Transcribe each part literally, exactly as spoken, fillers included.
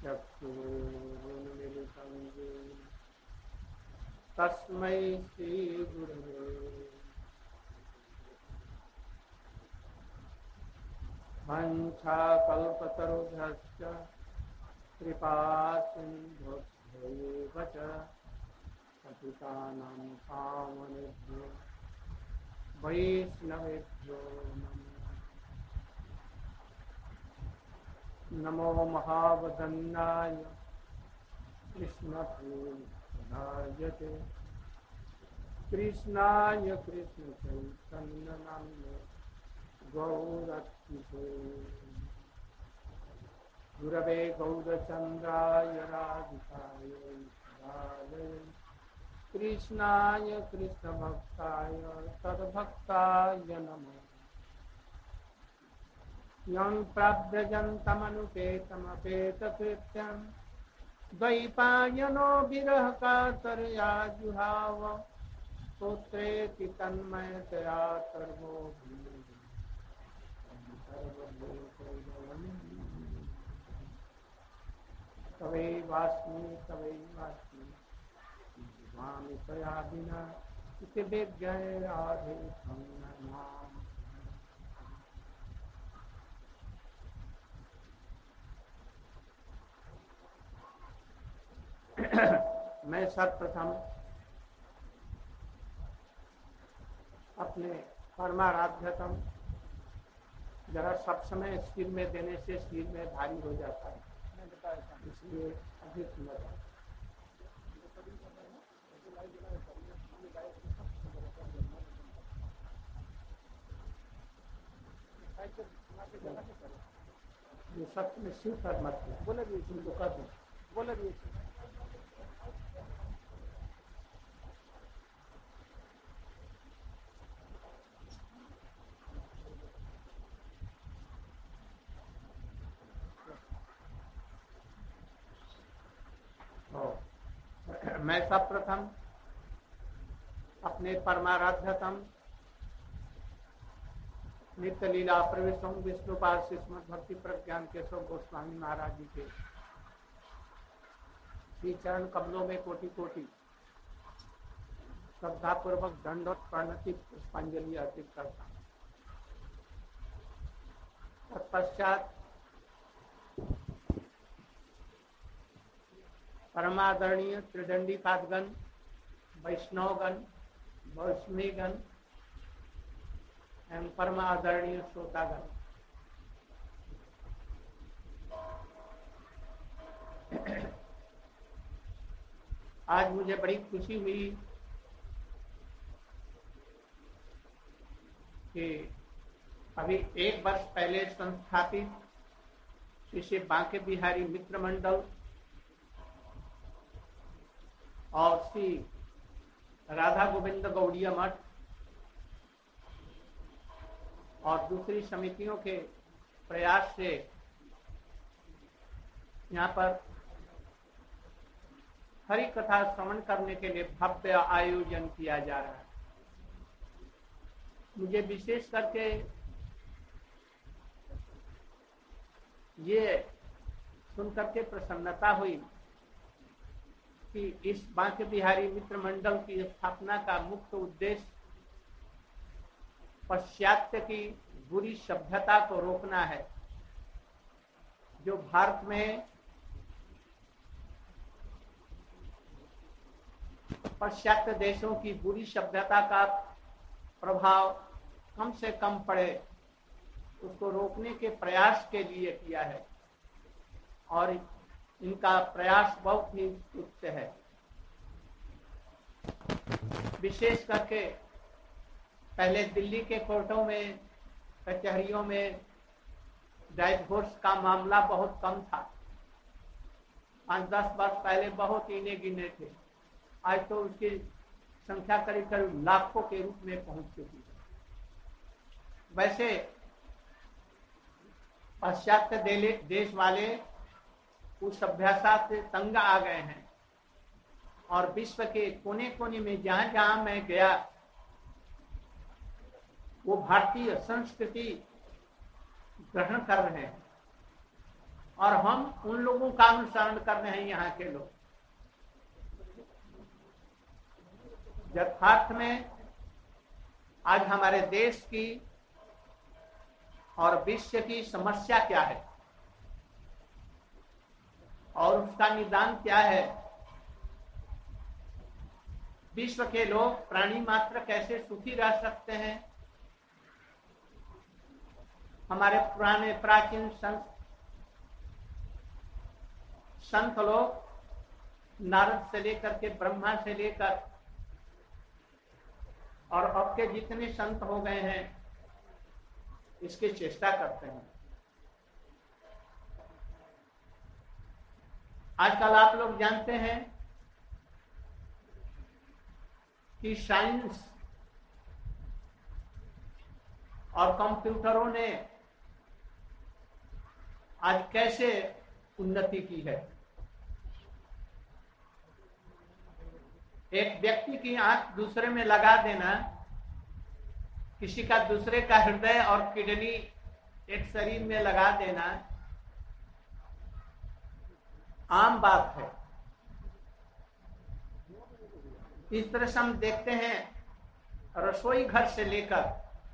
चक्षुरुन्मिलितं येन तस्मै श्रीगुरवे वंशाकल्पतरुभ्यश्च कृपासिन्धुभ्यैव च पतितानां पावनेभ्यो वैष्णवेभ्यो नमो नमो महावदन्नाय कृष्णप्रेमप्रदायते कृष्णाय कृष्णचैतन्यनाम्ने गौरक्षिते गुरवे गौरचन्द्राय राधिकाय राधये कृष्णाय कृष्णभक्ताय तद्भक्ताय नमः यं प्रव्रजन्तमनुपेतमपेतकृत्यं द्वैपायनो विरहकातर्या जुहाव पुत्रेति तन्मयतया सर्वो तवैवास्मि तवैवास्मि स्वामी तया विना इति विज्ञाय राधे नाम। मैं सर्वप्रथम अपने परमाराध्यतम जरा सब समय सिर में देने से सिर में भारी हो जाता है, इसलिए अधिक मजा ये सब में सिर पर मत बोले भी इनको कर दो बोले भी मैं सब प्रथम अपने परमाराध्यतम नित्य लीला प्रवेशम विष्णुपाद श्रीमद भक्ति प्रज्ञान केशव गोस्वामी महाराज जी के श्री चरण कमलों में कोटि कोटि श्रद्धा पूर्वक दंडोत प्रणति पुष्पांजलि अर्पित करता हूँ। तत्पश्चात परमादरणीय त्रिदंडी पादगण, वैष्णवगण, वैष्णवीगण एवं परमादरणीय श्रोतागण, आज मुझे बड़ी खुशी हुई कि अभी एक वर्ष पहले संस्थापित श्री श्री बांके बिहारी मित्र मंडल और श्री राधा गोविंद गौड़िया मठ और दूसरी समितियों के प्रयास से यहाँ पर हरि कथा श्रवण करने के लिए भव्य आयोजन किया जा रहा है। मुझे विशेष करके ये सुनकर के प्रसन्नता हुई कि इस बांके बिहारी मित्र मंडल की स्थापना का मुख्य उद्देश्य पाश्चात्य की बुरी सभ्यता को रोकना है, जो भारत में पाश्चात्य देशों की बुरी सभ्यता का प्रभाव कम से कम पड़े, उसको रोकने के प्रयास के लिए किया है और इनका प्रयास बहुत ही उच्च है। विशेष करके पहले दिल्ली के कोर्टों में, कचहरियों में डाइवोर्स का मामला बहुत कम था। पाँच दस वर्ष पहले बहुत इने गिने थे, आज तो उसकी संख्या करीब करीब लाखों के रूप में पहुंच चुकी है। वैसे पाश्चात्य देश वाले उस सभ्यता से तंग आ गए हैं और विश्व के कोने कोने में जहां जहां मैं गया वो भारतीय संस्कृति ग्रहण कर रहे हैं और हम उन लोगों का अनुसरण कर रहे हैं। यहाँ के लोग यथार्थ में आज हमारे देश की और विश्व की समस्या क्या है और उसका निदान क्या है। विश्व के लोग प्राणी मात्र कैसे सुखी रह सकते हैं। हमारे पुराने प्राचीन संत संत लोग नारद से लेकर के ब्रह्मा से लेकर और अब के जितने संत हो गए हैं इसकी चेष्टा करते हैं। आजकल आप लोग जानते हैं कि साइंस और कंप्यूटरों ने आज कैसे उन्नति की है। एक व्यक्ति की आंख दूसरे में लगा देना, किसी का दूसरे का हृदय और किडनी एक शरीर में लगा देना आम बात है। इस तरह से हम देखते हैं रसोई घर से लेकर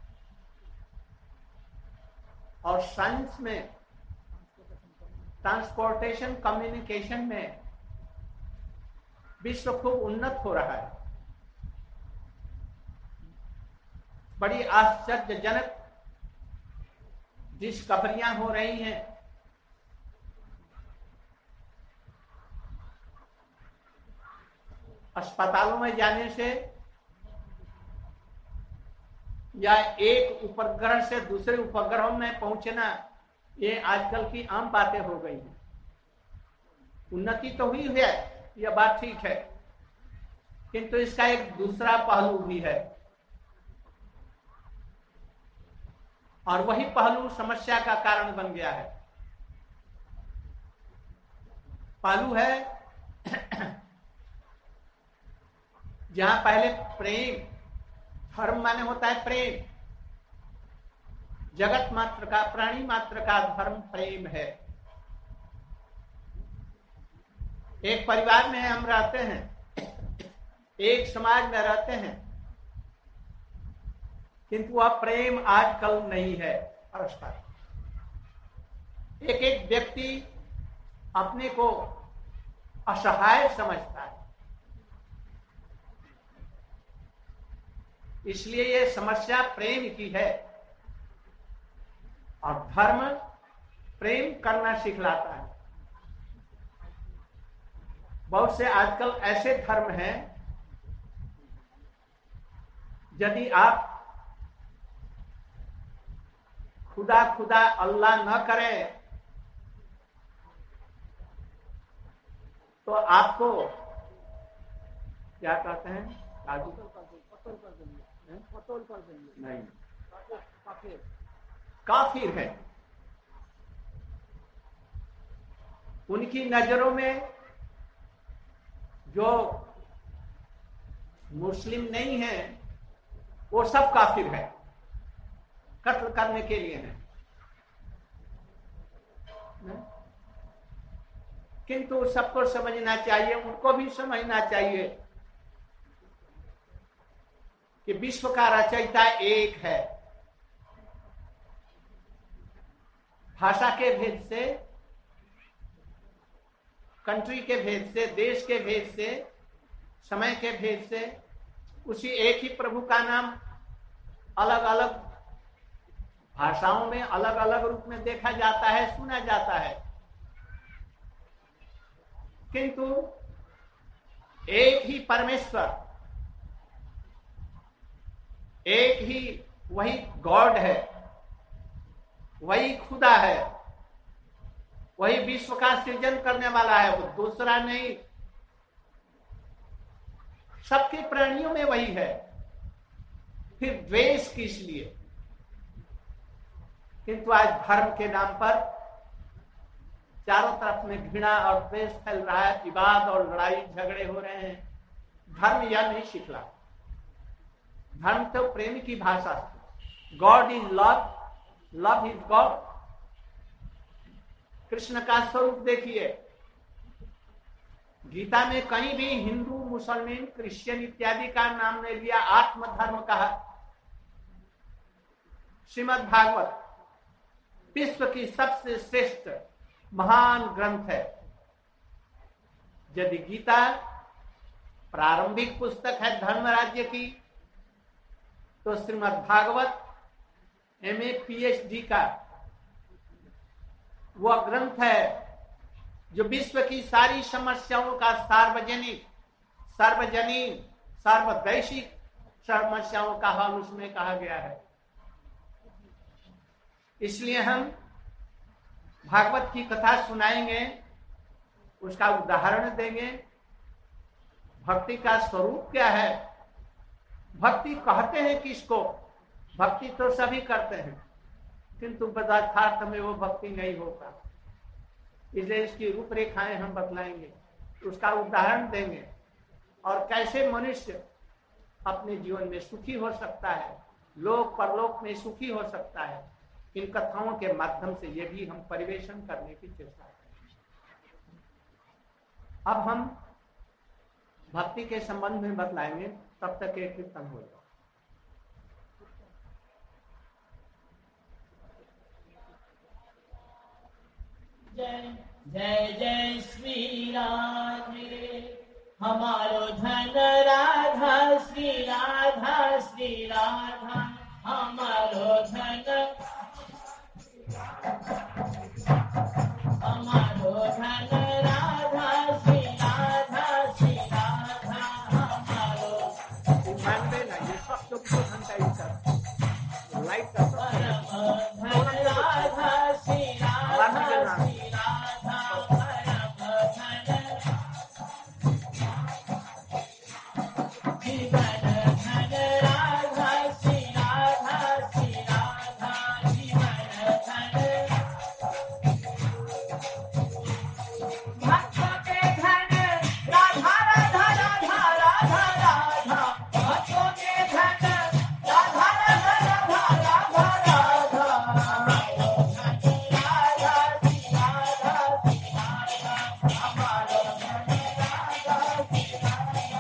और साइंस में, ट्रांसपोर्टेशन, कम्युनिकेशन में विश्व खूब उन्नत हो रहा है। बड़ी आश्चर्यजनक डिस्कवरियां हो रही हैं। अस्पतालों में जाने से या एक उपग्रह से दूसरे उपग्रहों में पहुंचना, ये आजकल की आम बातें हो गई हैं। उन्नति तो हुई है, यह बात ठीक है, किंतु इसका एक दूसरा पहलू भी है और वही पहलू समस्या का कारण बन गया है। पहलू है जहां पहले प्रेम, धर्म माने होता है प्रेम, जगत मात्र का, प्राणी मात्र का धर्म प्रेम है। एक परिवार में हम रहते हैं, एक समाज में रहते हैं, किंतु वह प्रेम आजकल नहीं है परस्पर। एक एक व्यक्ति अपने को असहाय समझता है, इसलिए ये समस्या प्रेम की है और धर्म प्रेम करना सिखलाता है। बहुत से आजकल ऐसे धर्म हैं, यदि आप खुदा खुदा अल्लाह न करें तो आपको क्या कहते हैं, काजू पतोल कर देंगे, नहीं, काफिर काफिर है। उनकी नजरों में जो मुस्लिम नहीं है वो सब काफिर है, कत्ल करने के लिए है। किंतु सबको समझना चाहिए, उनको भी समझना चाहिए कि विश्व का रचयिता एक है। भाषा के भेद से, कंट्री के भेद से, देश के भेद से, समय के भेद से उसी एक ही प्रभु का नाम अलग अलग भाषाओं में अलग अलग रूप में देखा जाता है, सुना जाता है, किंतु एक ही परमेश्वर, एक ही वही गॉड है, वही खुदा है, वही विश्व का सृजन करने वाला है, वो दूसरा नहीं। सबके प्राणियों में वही है, फिर द्वेष किस लिए। किंतु आज धर्म के नाम पर चारों तरफ में घृणा और द्वेष फैल रहा है, विवाद और लड़ाई झगड़े हो रहे हैं। धर्म यह नहीं सिखला। धर्म तो प्रेम की भाषा है। God is love, love is God. Krishna का स्वरूप देखिए, गीता में कहीं भी हिंदू, मुसलमान, क्रिश्चियन इत्यादि का नाम नहीं लिया, आत्मधर्म कहा। श्रीमद् भागवत विश्व की सबसे श्रेष्ठ महान ग्रंथ है। यदि गीता प्रारंभिक पुस्तक है धर्म राज्य की, तो Shrimad Bhagavat M A PhD का वह ग्रंथ है जो विश्व की सारी समस्याओं का सार्वजनिक, सार्वजनीन, सार्वदैशिक समस्याओं का हल उसमें कहा गया है। इसलिए हम भागवत की कथा सुनाएंगे, उसका उदाहरण देंगे। भक्ति का स्वरूप क्या है, भक्ति कहते हैं किसको? भक्ति तो सभी करते हैं, किंतु पदार्थार्थ में वो भक्ति नहीं होता। इसलिए इसकी रूपरेखाएं हम बतलाएंगे, उसका उदाहरण देंगे, और कैसे मनुष्य अपने जीवन में सुखी हो सकता है, लोक परलोक में सुखी हो सकता है। इन कथाओं के माध्यम से ये भी हम परिवेशन करने की चेष्टा करेंगे। अब हम भक्ति के संबंध में बतलाएंगे, तब तक एक कीर्तन हो जाए। जय जय जय श्री राधे, हमारो धन राधा, श्री राधा श्री राधा, हमारो धन, हमारो धन राधा, श्री राधा श्री राधा, हमारो ध्यान देना, ये सब तो धन का ही सब लाइट का परम धन राधा, श्री राधा श्री राधा, परम धन जीवन धन राधा, श्री राधा श्री राधा, जीवन धन भक्तों के धन राधा राधा राधा राधा राधा, भक्तों के धन राधा राधा राधा राधा राधा, हमारो धन राधा श्री राधा श्री राधा, हमारो धन राधा श्री राधा,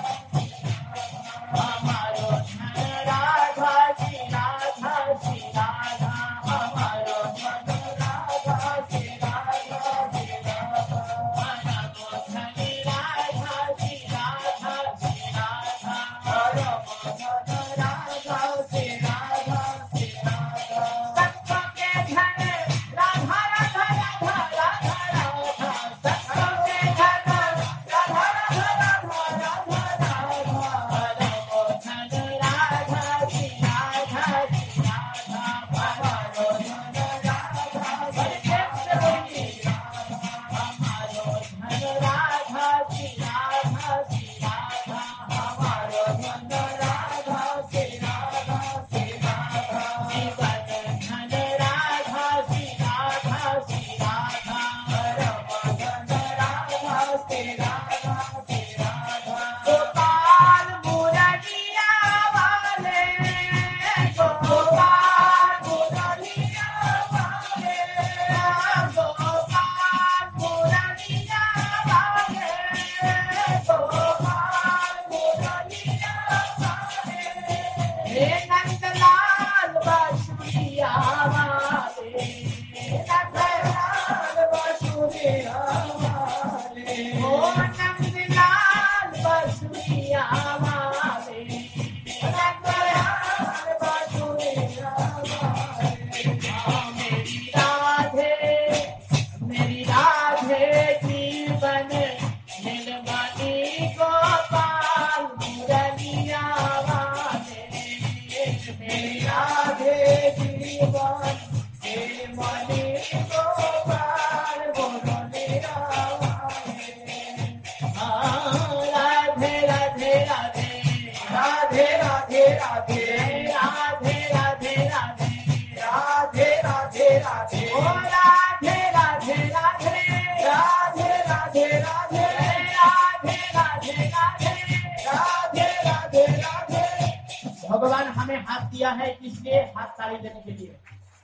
हमारो धन राधा श्री राधा श्री राधा, हमारो धन राधा श्री राधा श्री राधा, हमारो धन राधा श्री राधा श्री राधा, हमारो धन राधा श्री राधा श्री राधा, सबको के धन राधा राधा राधा राधा राधा, सबको के धन राधा राधा राधा राधा राधा, हमारो धन राधा श्री राधा श्री राधा, हमारो धन राधा श्री राधा श्री राधा, हमारो धन राधा श्री राधा श्री राधा, हमारो धन राधा श्री राधा श्री राधा, जीवन धन राधा श्री राधा श्री राधा, परम धन राधा श्री राधा श्री राधा, गोपाल मुरलिया वाले, गोपाल मुरलिया वाले, गोपाल मुरलिया वाले, गोपाल मुरलिया वाले, हे नंदलाल बांसुरिया वाले, नंदलाल बांसुरिया वाले, ओ नंदलाल बांसुरिया वाले, नंदलाल बांसुरिया वाले, हाँ मेरी राधे, मेरी राधे जीवन नीलमणि गोपाल मुरलिया वाले, मेरी राधे जीवन नीलमणि गोपाल मुरलिया वाले, हाँ राधे राधे राधे, राधे राधे राधे, राधे राधे राधे, राधे राधे राधे, ओ राधे राधे राधे, राधे राधे राधे, राधे राधे राधे, राधे राधे राधे। भगवान हमें हाथ दिया है, इसलिए हाथ ताली देने के लिए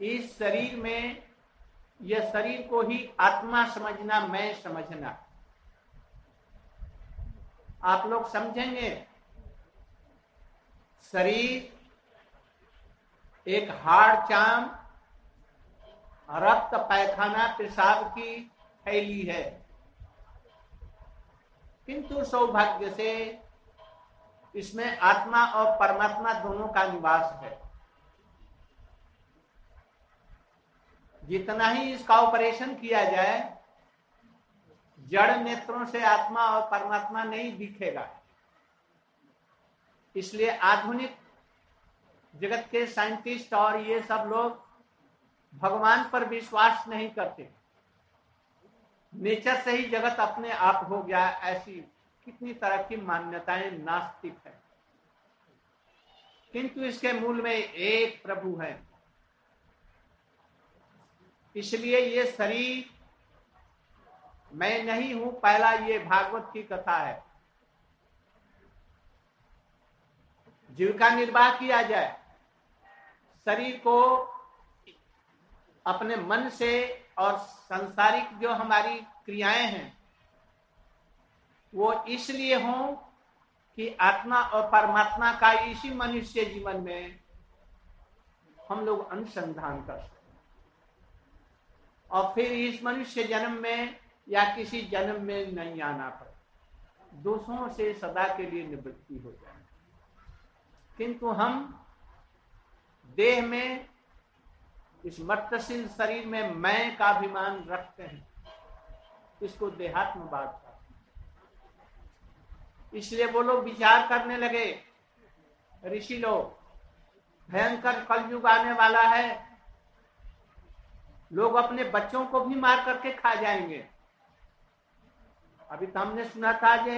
इस शरीर में, यह शरीर को ही आत्मा समझना, मैं समझना। आप लोग समझेंगे, शरीर एक हाड़ चाम, रक्त, पैखाना, पेशाब की थैली है, किंतु सौभाग्य से इसमें आत्मा और परमात्मा दोनों का निवास है। जितना ही इसका ऑपरेशन किया जाए, जड़ नेत्रों से आत्मा और परमात्मा नहीं दिखेगा। इसलिए आधुनिक जगत के साइंटिस्ट और ये सब लोग भगवान पर विश्वास नहीं करते। नेचर से ही जगत अपने आप हो गया, ऐसी कितनी तरह की मान्यताएं नास्तिक है। किंतु इसके मूल में एक प्रभु है। इसलिए ये शरीर मैं नहीं हूं, पहला ये भागवत की कथा है। जीविका निर्वाह किया जाए, शरीर को अपने मन से, और सांसारिक जो हमारी क्रियाएं हैं वो इसलिए हों कि आत्मा और परमात्मा का इसी मनुष्य जीवन में हम लोग अनुसंधान कर सकें, और फिर इस मनुष्य जन्म में या किसी जन्म में नहीं आना पड़े, दोषों से सदा के लिए निवृत्ति हो जाए। किंतु हम देह में, इस मर्तशील शरीर में मैं का अभिमान रखते हैं, इसको देहात्मवाद का। इसलिए वो लोग विचार करने लगे, ऋषि लोग, भयंकर कलयुग आने वाला है, लोग अपने बच्चों को भी मार करके खा जाएंगे। अभी तो हमने सुना था जे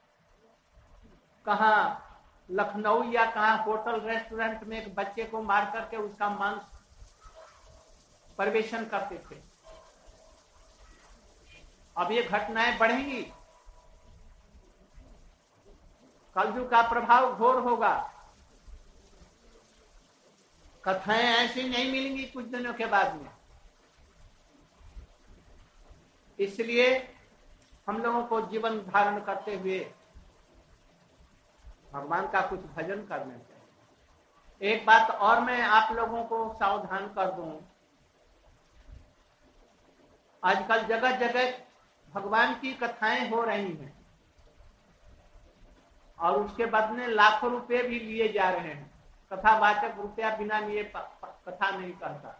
कहाँ लखनऊ या कहाँ होटल रेस्टोरेंट में एक बच्चे को मार करके उसका मांस परिवेशन करते थे। अब ये घटनाएं बढ़ेंगी, कलयुग का प्रभाव घोर होगा। कथाएं ऐसी नहीं मिलेंगी कुछ दिनों के बाद में। इसलिए हम लोगों को जीवन धारण करते हुए भगवान का कुछ भजन करना चाहिए। एक बात और मैं आप लोगों को सावधान कर दूं, आजकल जगह जगह भगवान की कथाएं हो रही हैं और उसके बदले लाखों रुपए भी लिए जा रहे हैं। कथावाचक रुपया बिना लिए कथा नहीं करता,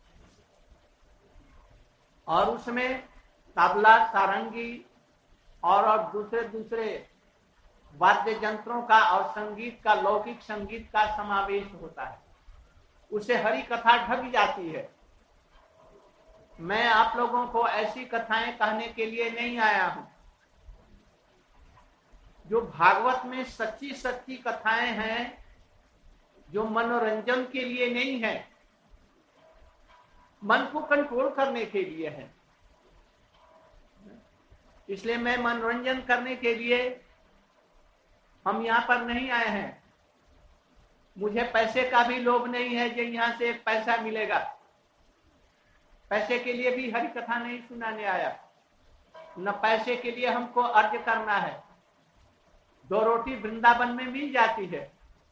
और उसमें तबला, सारंगी और, और दूसरे दूसरे वाद्य यंत्रों का और संगीत का, लौकिक संगीत का समावेश होता है। उसे हरि कथा ढक जाती है। मैं आप लोगों को ऐसी कथाएं कहने के लिए नहीं आया हूं। जो भागवत में सच्ची सच्ची कथाएं हैं, जो मनोरंजन के लिए नहीं है, मन को कंट्रोल करने के लिए है। इसलिए मैं मनोरंजन करने के लिए हम यहां पर नहीं आए हैं। मुझे पैसे का भी लोभ नहीं है जो यहां से एक पैसा मिलेगा। पैसे के लिए भी हरि कथा नहीं सुनाने आया, न पैसे के लिए हमको अर्ज करना है। दो रोटी वृंदावन में मिल जाती है,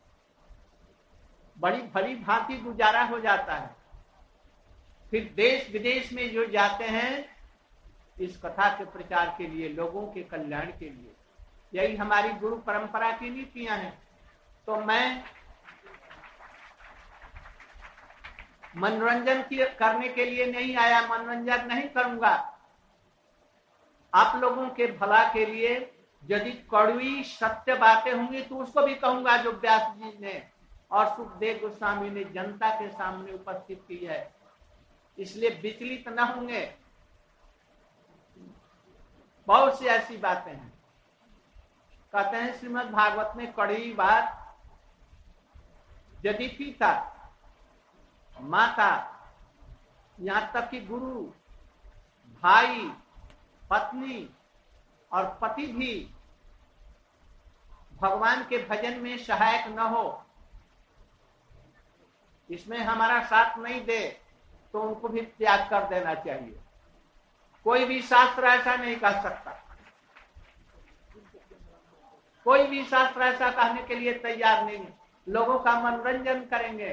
बड़ी भली भांति गुजारा हो जाता है। फिर देश विदेश में जो जाते हैं इस कथा के प्रचार के लिए, लोगों के कल्याण के लिए। यही हमारी गुरु परंपरा की नीतियां हैं। तो मैं मनोरंजन करने के लिए नहीं आया, मनोरंजन नहीं करूंगा। आप लोगों के भला के लिए यदि कड़वी सत्य बातें होंगी तो उसको भी कहूंगा, जो व्यास जी ने और सुखदेव गोस्वामी ने जनता के सामने उपस्थित की है। इसलिए विचलित न होंगे। बहुत सी ऐसी बातें हैं। कहते हैं श्रीमद् भागवत में कड़वी बात, यदि पिता, माता, यहां तक कि गुरु, भाई, पत्नी और पति भी भगवान के भजन में सहायक न हो, इसमें हमारा साथ नहीं दे, तो उनको भी त्याग कर देना चाहिए। कोई भी शास्त्र ऐसा नहीं कह सकता, कोई भी शास्त्र ऐसा कहने के लिए तैयार नहीं है। लोगों का मनोरंजन करेंगे,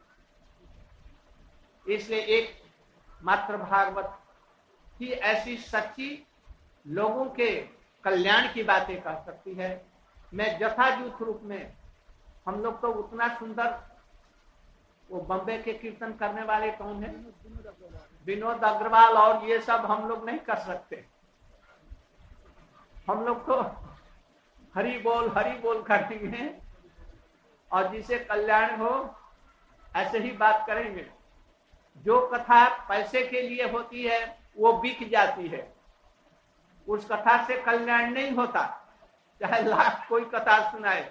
इसलिए एक मात्र भागवत ही ऐसी सच्ची लोगों के कल्याण की बातें कह सकती है। मैं यथाजूथ रूप में, हम लोग तो उतना सुंदर, वो बम्बे के कीर्तन करने वाले कौन है, विनोद अग्रवाल, और ये सब हम लोग नहीं कर सकते। हम लोग तो हरि बोल हरि बोल करेंगे और जिसे कल्याण हो ऐसे ही बात करेंगे। जो कथा पैसे के लिए होती है वो बिक जाती है, उस कथा से कल्याण नहीं होता, चाहे लाख कोई कथा सुनाए।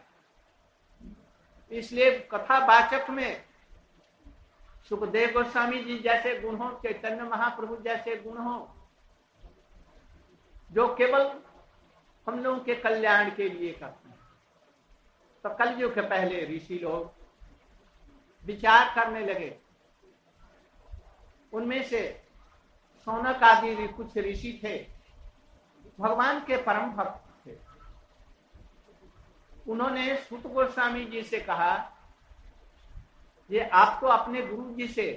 इसलिए कथावाचक में सुखदेव गोस्वामी जी जैसे गुण हो, चैतन्य महाप्रभु जैसे गुण हो, जो केवल हम लोगों के कल्याण के लिए करते हैं। तो कलयुग के पहले ऋषि लोग विचार करने लगे। उनमें से सौनक आदि कुछ ऋषि थे, भगवान के परम भक्त थे। उन्होंने सूत गोस्वामी जी से कहा, ये आप तो अपने गुरु जी से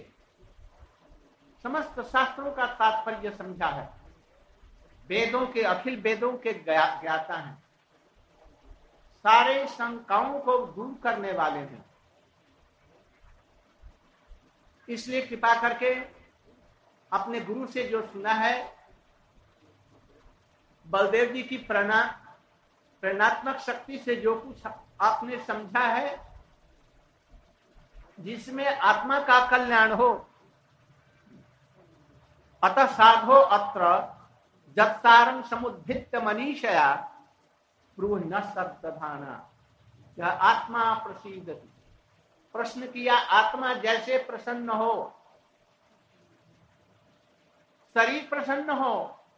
समस्त शास्त्रों का तात्पर्य समझा है, वेदों के, अखिल वेदों के ज्ञाता हैं, सारे शंकाओं को दूर करने वाले हैं। इसलिए कृपा करके अपने गुरु से जो सुना है, बलदेव जी की प्रेरणा प्रेरणात्मक शक्ति से जो कुछ आपने समझा है, जिसमें आत्मा का कल्याण हो, अतः साधो अत्र जत्सारं समुद्धित्य मनीषया ब्रूहि न सत्तधाना, यह आत्मा प्रसीदति। प्रश्न किया, आत्मा जैसे प्रसन्न हो, शरीर प्रसन्न हो,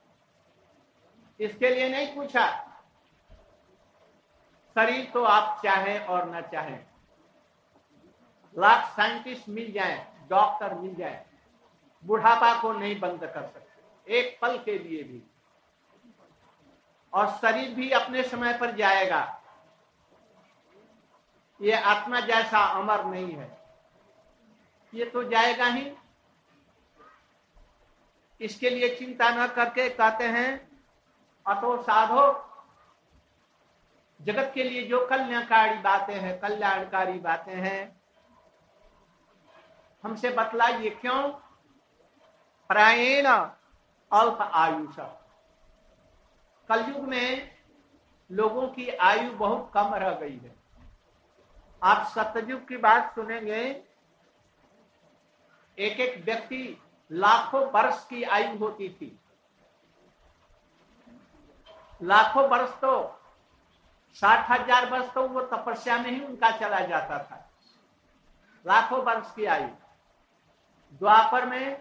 इसके लिए नहीं पूछा। शरीर तो आप चाहे और न चाहे, लाख साइंटिस्ट मिल जाए, डॉक्टर मिल जाए, बुढ़ापा को नहीं बंद कर सकते एक पल के लिए भी। और शरीर भी अपने समय पर जाएगा, ये आत्मा जैसा अमर नहीं है, ये तो जाएगा ही। इसके लिए चिंता न करके कहते हैं, अतो साधो, जगत के लिए जो कल्याणकारी बातें हैं, कल्याणकारी बातें हैं, हमसे बतलाइए क्यों। प्रायेण अल्प आयुष, कलयुग में लोगों की आयु बहुत कम रह गई है। आप सतयुग की बात सुनेंगे, एक एक व्यक्ति लाखों वर्ष की आयु होती थी। लाखों वर्ष तो साठ हजार वर्ष तो वो तपस्या में ही उनका चला जाता था, लाखों वर्ष की आयु। द्वापर में,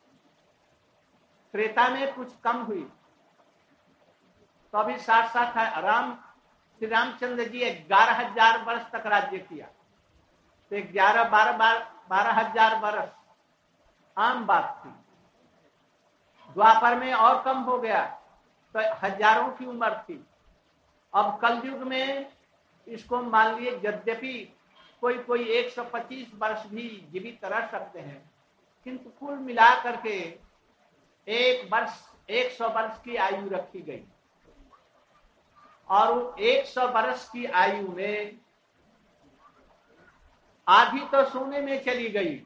त्रेता में कुछ कम हुई, तो अभी साठ साठ राम श्री रामचंद्र जी ग्यारह हजार वर्ष तक राज्य किया, तो ग्यारह बारह बारह हजार वर्ष आम बात थी। द्वापर में और कम हो गया, तो हजारों की उम्र थी। अब कलयुग में इसको मान लिए, यद्यपि कोई कोई एक सौ पच्चीस वर्ष भी जीवित रह सकते हैं, किंतु कुल मिला करके एक वर्ष एक सौ वर्ष की आयु रखी गई। और वो एक सौ वर्ष की आयु में आधी तो सोने में चली गई,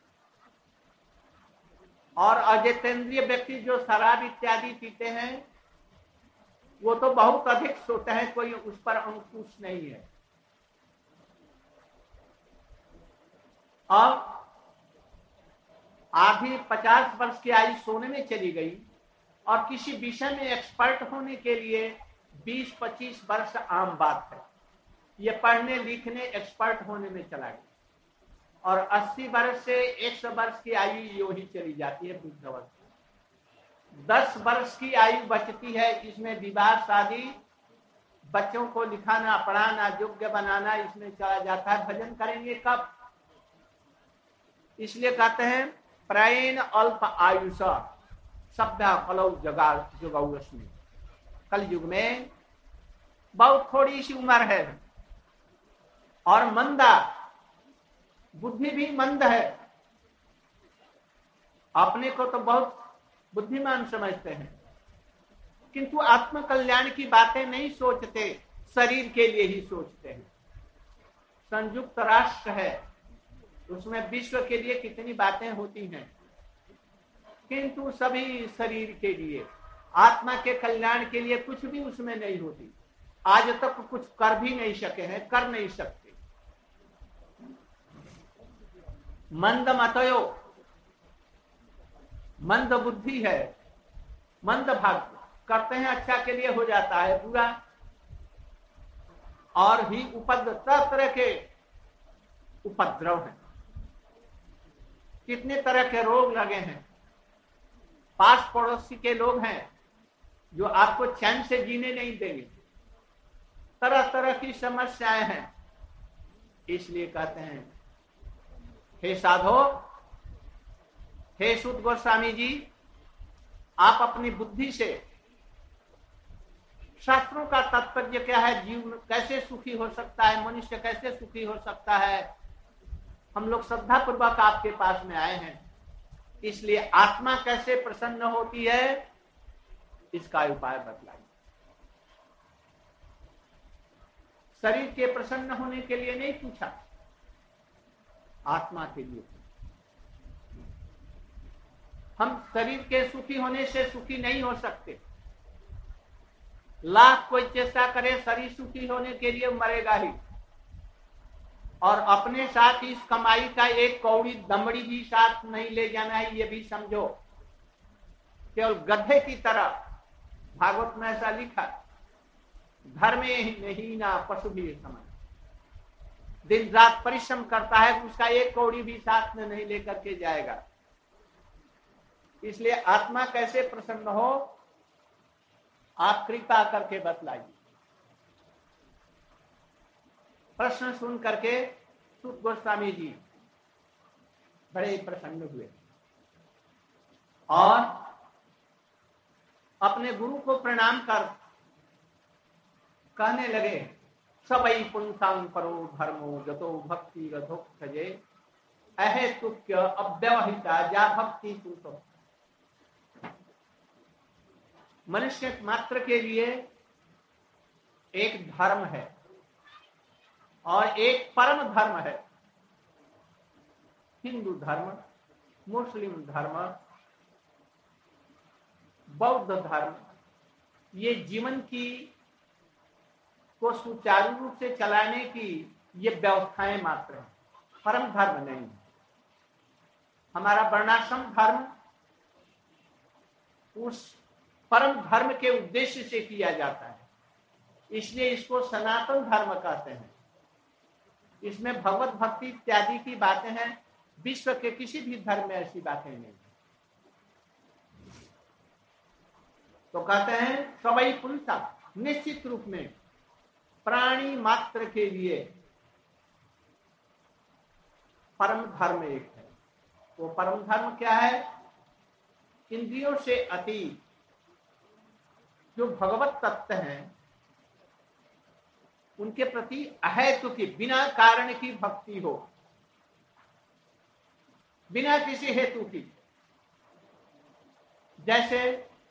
और अजितेंद्रिय व्यक्ति जो शराब इत्यादि पीते हैं, वो तो बहुत अधिक सोते हैं, कोई उस पर अंकुश नहीं है। अब आधी पचास वर्ष की आयु सोने में चली गई, और किसी विषय में एक्सपर्ट होने के लिए बीस पच्चीस वर्ष आम बात है। ये पढ़ने लिखने एक्सपर्ट होने में चला गया, और अस्सी वर्ष से एक सौ वर्ष की आयु यो ही चली जाती है वृद्धावस्था। दस वर्ष की आयु बचती है, इसमें विवाह शादी, बच्चों को लिखाना पढ़ाना योग्य बनाना, इसमें चला जाता है। भजन करेंगे कब? इसलिए कहते हैं प्रायेण अल्प आयुष सभ्य कलौ जगा जुगौस्मि। कल युग में बहुत थोड़ी सी उम्र है और मंदा, बुद्धि भी मंद है। अपने को तो बहुत बुद्धिमान समझते हैं, किंतु आत्म कल्याण की बातें नहीं सोचते, शरीर के लिए ही सोचते हैं। संयुक्त राष्ट्र है, उसमें विश्व के लिए कितनी बातें होती हैं, किंतु सभी शरीर के लिए, आत्मा के कल्याण के लिए कुछ भी उसमें नहीं होती। आज तक कुछ कर भी नहीं सके हैं, कर नहीं सकते। मंद मतयो, मंद बुद्धि है, मंद भाग करते हैं, अच्छा के लिए हो जाता है, बुरा और भी उपद्रव, तरह तरह के उपद्रव हैं, कितने तरह के रोग लगे हैं। पास पड़ोसी के लोग हैं जो आपको चैन से जीने नहीं देंगे, तरह तरह की समस्याएं हैं। इसलिए कहते हैं, हे साधो, हे सुत गोस्वामी जी, आप अपनी बुद्धि से शास्त्रों का तात्पर्य क्या है, जीवन कैसे सुखी हो सकता है, मनुष्य कैसे सुखी हो सकता है, हम लोग श्रद्धा पूर्वक आपके पास में आए हैं। इसलिए आत्मा कैसे प्रसन्न होती है, इसका उपाय बतलाइए। शरीर के प्रसन्न होने के लिए नहीं पूछा, आत्मा के लिए। हम शरीर के सुखी होने से सुखी नहीं हो सकते। लाख कोई चेष्टा करे शरीर सुखी होने के लिए, मरेगा ही। और अपने साथ इस कमाई का एक कौड़ी दमड़ी भी साथ नहीं ले जाना है, ये भी समझो। केवल गधे की तरह, भागवत में ऐसा लिखा, घर में नहीं ना पशु भी समझ, दिन रात परिश्रम करता है, उसका एक कौड़ी भी साथ में नहीं लेकर के जाएगा। इसलिए आत्मा कैसे प्रसन्न हो, आप कृपा करके बतलाइए। प्रश्न सुन करके सुत गोस्वामी जी बड़े प्रसन्न हुए और अपने गुरु को प्रणाम कर कहने लगे, सबई पुंसां परो धर्मो जतो भक्ति रथोक्षजे अहेतुक्य अव्यवहिता जा भक्ति पुरुषो। मनुष्य मात्र के लिए एक धर्म है और एक परम धर्म है। हिंदू धर्म, मुस्लिम धर्म, बौद्ध धर्म, ये जीवन की को सुचारू रूप से चलाने की ये व्यवस्थाएं मात्र हैं, परम धर्म नहीं। हमारा वर्णाश्रम धर्म उस परम धर्म के उद्देश्य से किया जाता है, इसलिए इसको सनातन धर्म कहते हैं। इसमें भगवत भक्ति इत्यादि की बातें हैं, विश्व के किसी भी धर्म में ऐसी बातें नहीं। तो कहते हैं सबई पुंसा, निश्चित रूप में प्राणी मात्र के लिए परम धर्म एक है। वो परम धर्म क्या है? इंद्रियों से अतीत जो भगवत तत्व हैं, उनके प्रति अहेतु की, बिना कारण की भक्ति हो, बिना किसी हेतु की। जैसे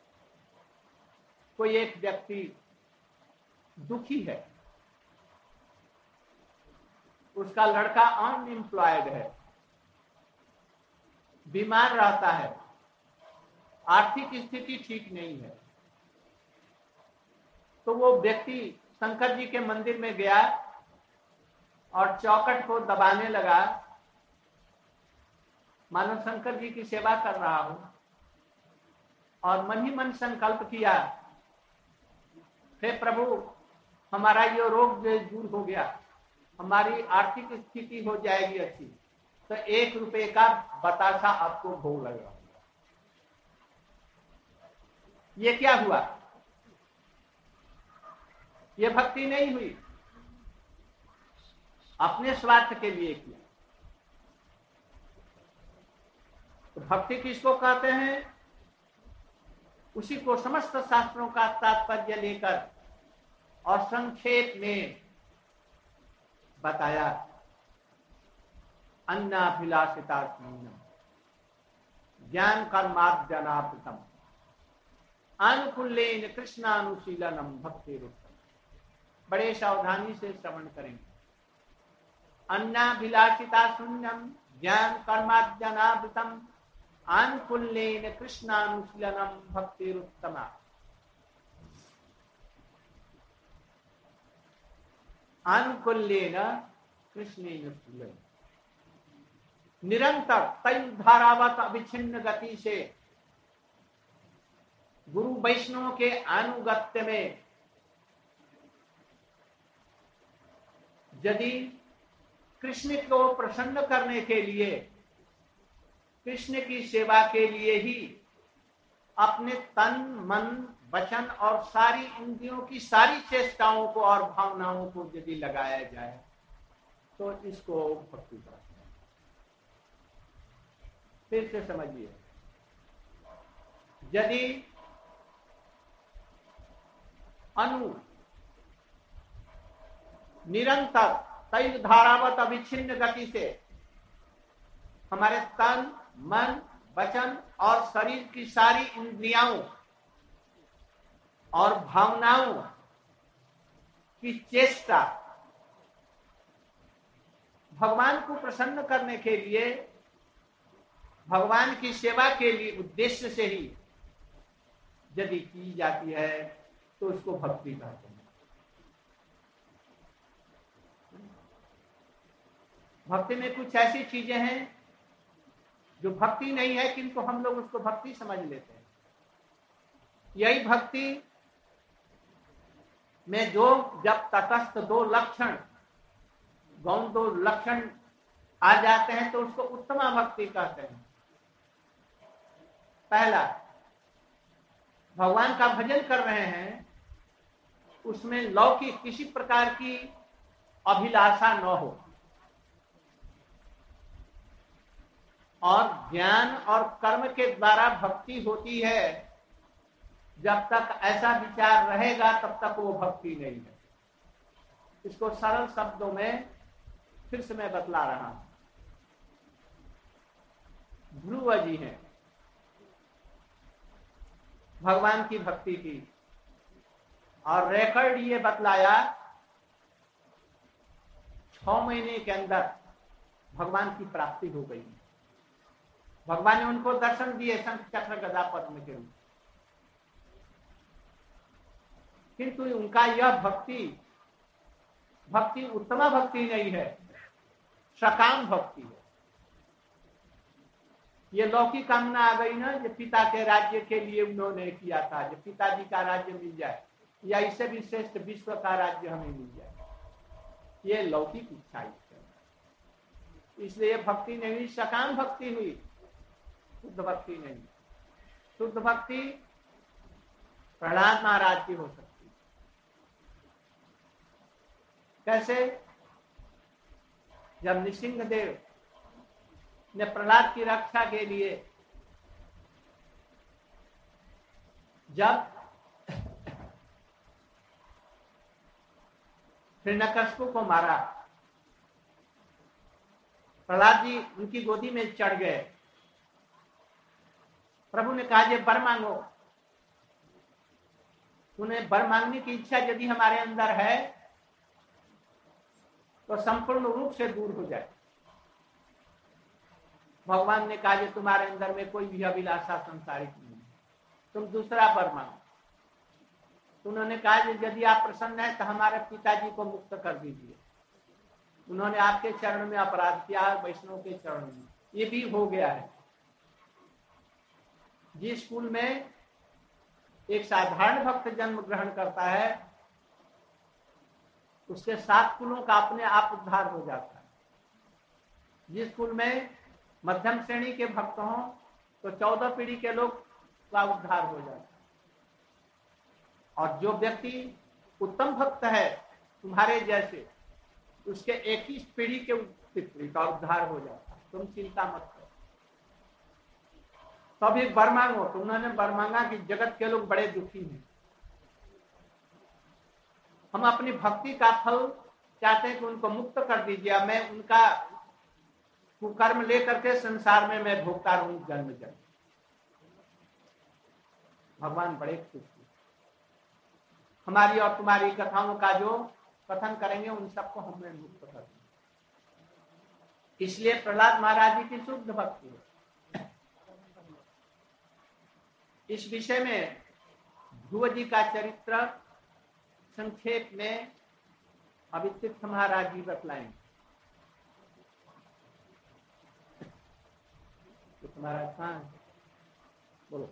कोई एक व्यक्ति दुखी है, उसका लड़का अनएम्प्लॉयड है, बीमार रहता है, आर्थिक स्थिति ठीक नहीं है, तो वो व्यक्ति शंकर जी के मंदिर में गया और चौखट को दबाने लगा, मानो शंकर जी की सेवा कर रहा हो, और मन ही मन संकल्प किया, हे प्रभु हमारा ये रोग दूर हो गया, हमारी आर्थिक स्थिति हो जाएगी अच्छी, तो एक रुपए का बतासा आपको भोग लगा। ये क्या हुआ? ये भक्ति नहीं हुई, अपने स्वार्थ के लिए किया। तो भक्ति किसको कहते हैं, उसी को समस्त शास्त्रों का तात्पर्य लेकर और संक्षेप में बताया। अन्नाभिलाषिता ज्ञान कर्मार्जनाप्तम अनुकूलेन कृष्णानुशीलनम भक्ति रूपम। बड़े सावधानी से श्रवण करेंगे। अन्नाभिलाषिता शून्यम ज्ञान कर्मार्जनावृतम अनुकूलेन कृष्णानुशीलनम भक्ति रूपम। अनुकूलेन कृष्णेन शीलन, निरंतर तैल धारावत अविच्छिन्न गति से गुरु वैष्णव के अनुगत्य में यदि कृष्ण को प्रसन्न करने के लिए, कृष्ण की सेवा के लिए ही अपने तन मन वचन और सारी इंद्रियों की सारी चेष्टाओं को और भावनाओं को यदि लगाया जाए तो इसको भक्ति कहते हैं। फिर से समझिए, यदि अनु निरंतर तैल धारावत अविच्छिन्न गति से हमारे तन मन वचन और शरीर की सारी इंद्रियाओं और भावनाओं की चेष्टा भगवान को प्रसन्न करने के लिए, भगवान की सेवा के लिए उद्देश्य से ही यदि की जाती है तो उसको भक्ति कहते हैं। भक्ति में कुछ ऐसी चीजें हैं जो भक्ति नहीं है किंतु हम लोग उसको भक्ति समझ लेते हैं। यही भक्ति में जो जब तटस्थ दो लक्षण, गौण दो लक्षण आ जाते हैं तो उसको उत्तमा भक्ति कहते हैं। पहला, भगवान का भजन कर रहे हैं, उसमें लौकिक किसी प्रकार की अभिलाषा न हो और ज्ञान और कर्म के द्वारा भक्ति होती है। जब तक ऐसा विचार रहेगा तब तक वो भक्ति नहीं है। इसको सरल शब्दों में फिर से मैं बतला रहा हूं। ध्रुव जी हैं, भगवान की भक्ति की, और रिकॉर्ड ये बतलाया छह महीने के अंदर भगवान की प्राप्ति हो गई। भगवान ने उनको दर्शन दिए शंख चक्र गदा पद्म के रूप, किंतु उनका यह भक्ति भक्ति उत्तम भक्ति नहीं है, सकाम भक्ति है। ये लौकिक कामना आ गई ना, जो पिता के राज्य के लिए उन्होंने किया था, जो पिताजी का राज्य मिल जाए या इससे भी श्रेष्ठ विश्व का राज्य हमें मिल जाए, ये लौकिक इच्छा है। इसलिए भक्ति नहीं हुई, सकाम भक्ति हुई, शुद्ध भक्ति नहीं। शुद्ध भक्ति प्रहलाद महाराज की हो सकती। कैसे? जब नृसिंहदेव ने प्रहलाद की रक्षा के लिए जब हिरण्यकशिपु को मारा, प्रहलाद जी उनकी गोदी में चढ़ गए। प्रभु ने कहा, ये वर मांगो। उन्हें वर मांगने की इच्छा यदि हमारे अंदर है तो संपूर्ण रूप से दूर हो जाए। भगवान ने कहा, ये तुम्हारे अंदर में कोई भी अभिलाषा संसारिक नहीं, तुम दूसरा वर मांगो। उन्होंने कहा, यदि आप प्रसन्न हैं तो हमारे पिताजी को मुक्त कर दीजिए। उन्होंने आपके चरण में अपराध किया, वैष्णव के चरण में। ये भी हो गया है। जिस स्कूल में एक साधारण भक्त जन्म ग्रहण करता है, उसके सात कुलों का अपने आप उद्धार हो जाता है। जिस स्कूल में मध्यम श्रेणी के भक्त हों तो चौदह पीढ़ी के लोग का उद्धार हो जाता है। और जो व्यक्ति उत्तम भक्त है तुम्हारे जैसे, उसके एक ही पीढ़ी के पीढ़ी का उद्धार हो जाता है। तुम चिंता मत करो। तो अभी वर मांगो, तो उन्होंने वर मांगा कि जगत के लोग बड़े दुखी हैं, हम अपनी भक्ति का फल चाहते हैं कि उनको मुक्त कर दीजिए, मैं उनका कुकर्म लेकर के संसार में मैं भोगता रहूं जन्म जन्म। भगवान बड़े खुश हैं, हमारी और तुम्हारी कथाओं का जो कथन करेंगे उन सबको हमें मुक्त कर देंगे। इसलिए प्रहलाद महाराज जी की शुद्ध भक्ति है। इस विषय में ध्रुव जी का चरित्र संक्षेप में अभी तीर्थ महाराज जी बतलाएंगे। तीर्थ महाराज कहाँ है? बोलो।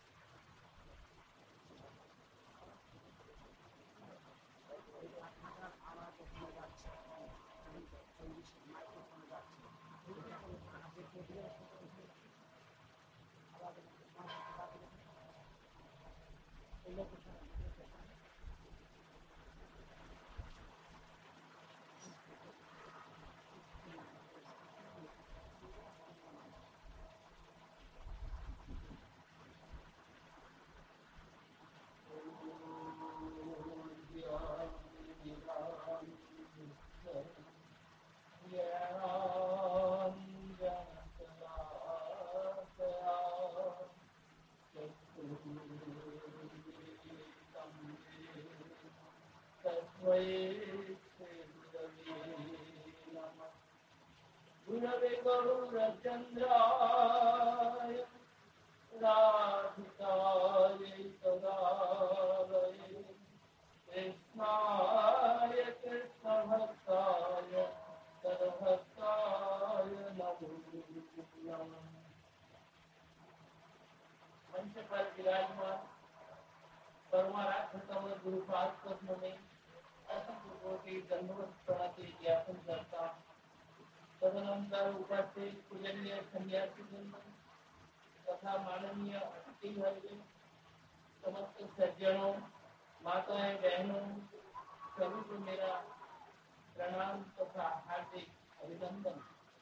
गुरवे गौरचन्द्राय राधिकाय सदाय कृष्णाय कृष्णभक्ताय सर्वभक्ताय नमो नमः। मंच पर विराजमान परमाराध्य गुरुपाद पद्म में असंख्य कोटि दंडवत प्रणाति ज्ञापन करता हूं। तदनंतर उपस्थित पूजनीय सन्यासी तथा माननीय अतिथिवर्ग, समस्त सज्जनों, माताएं, बहनों, सभी को मेरा प्रणाम तथा हार्दिक अभिनंदन।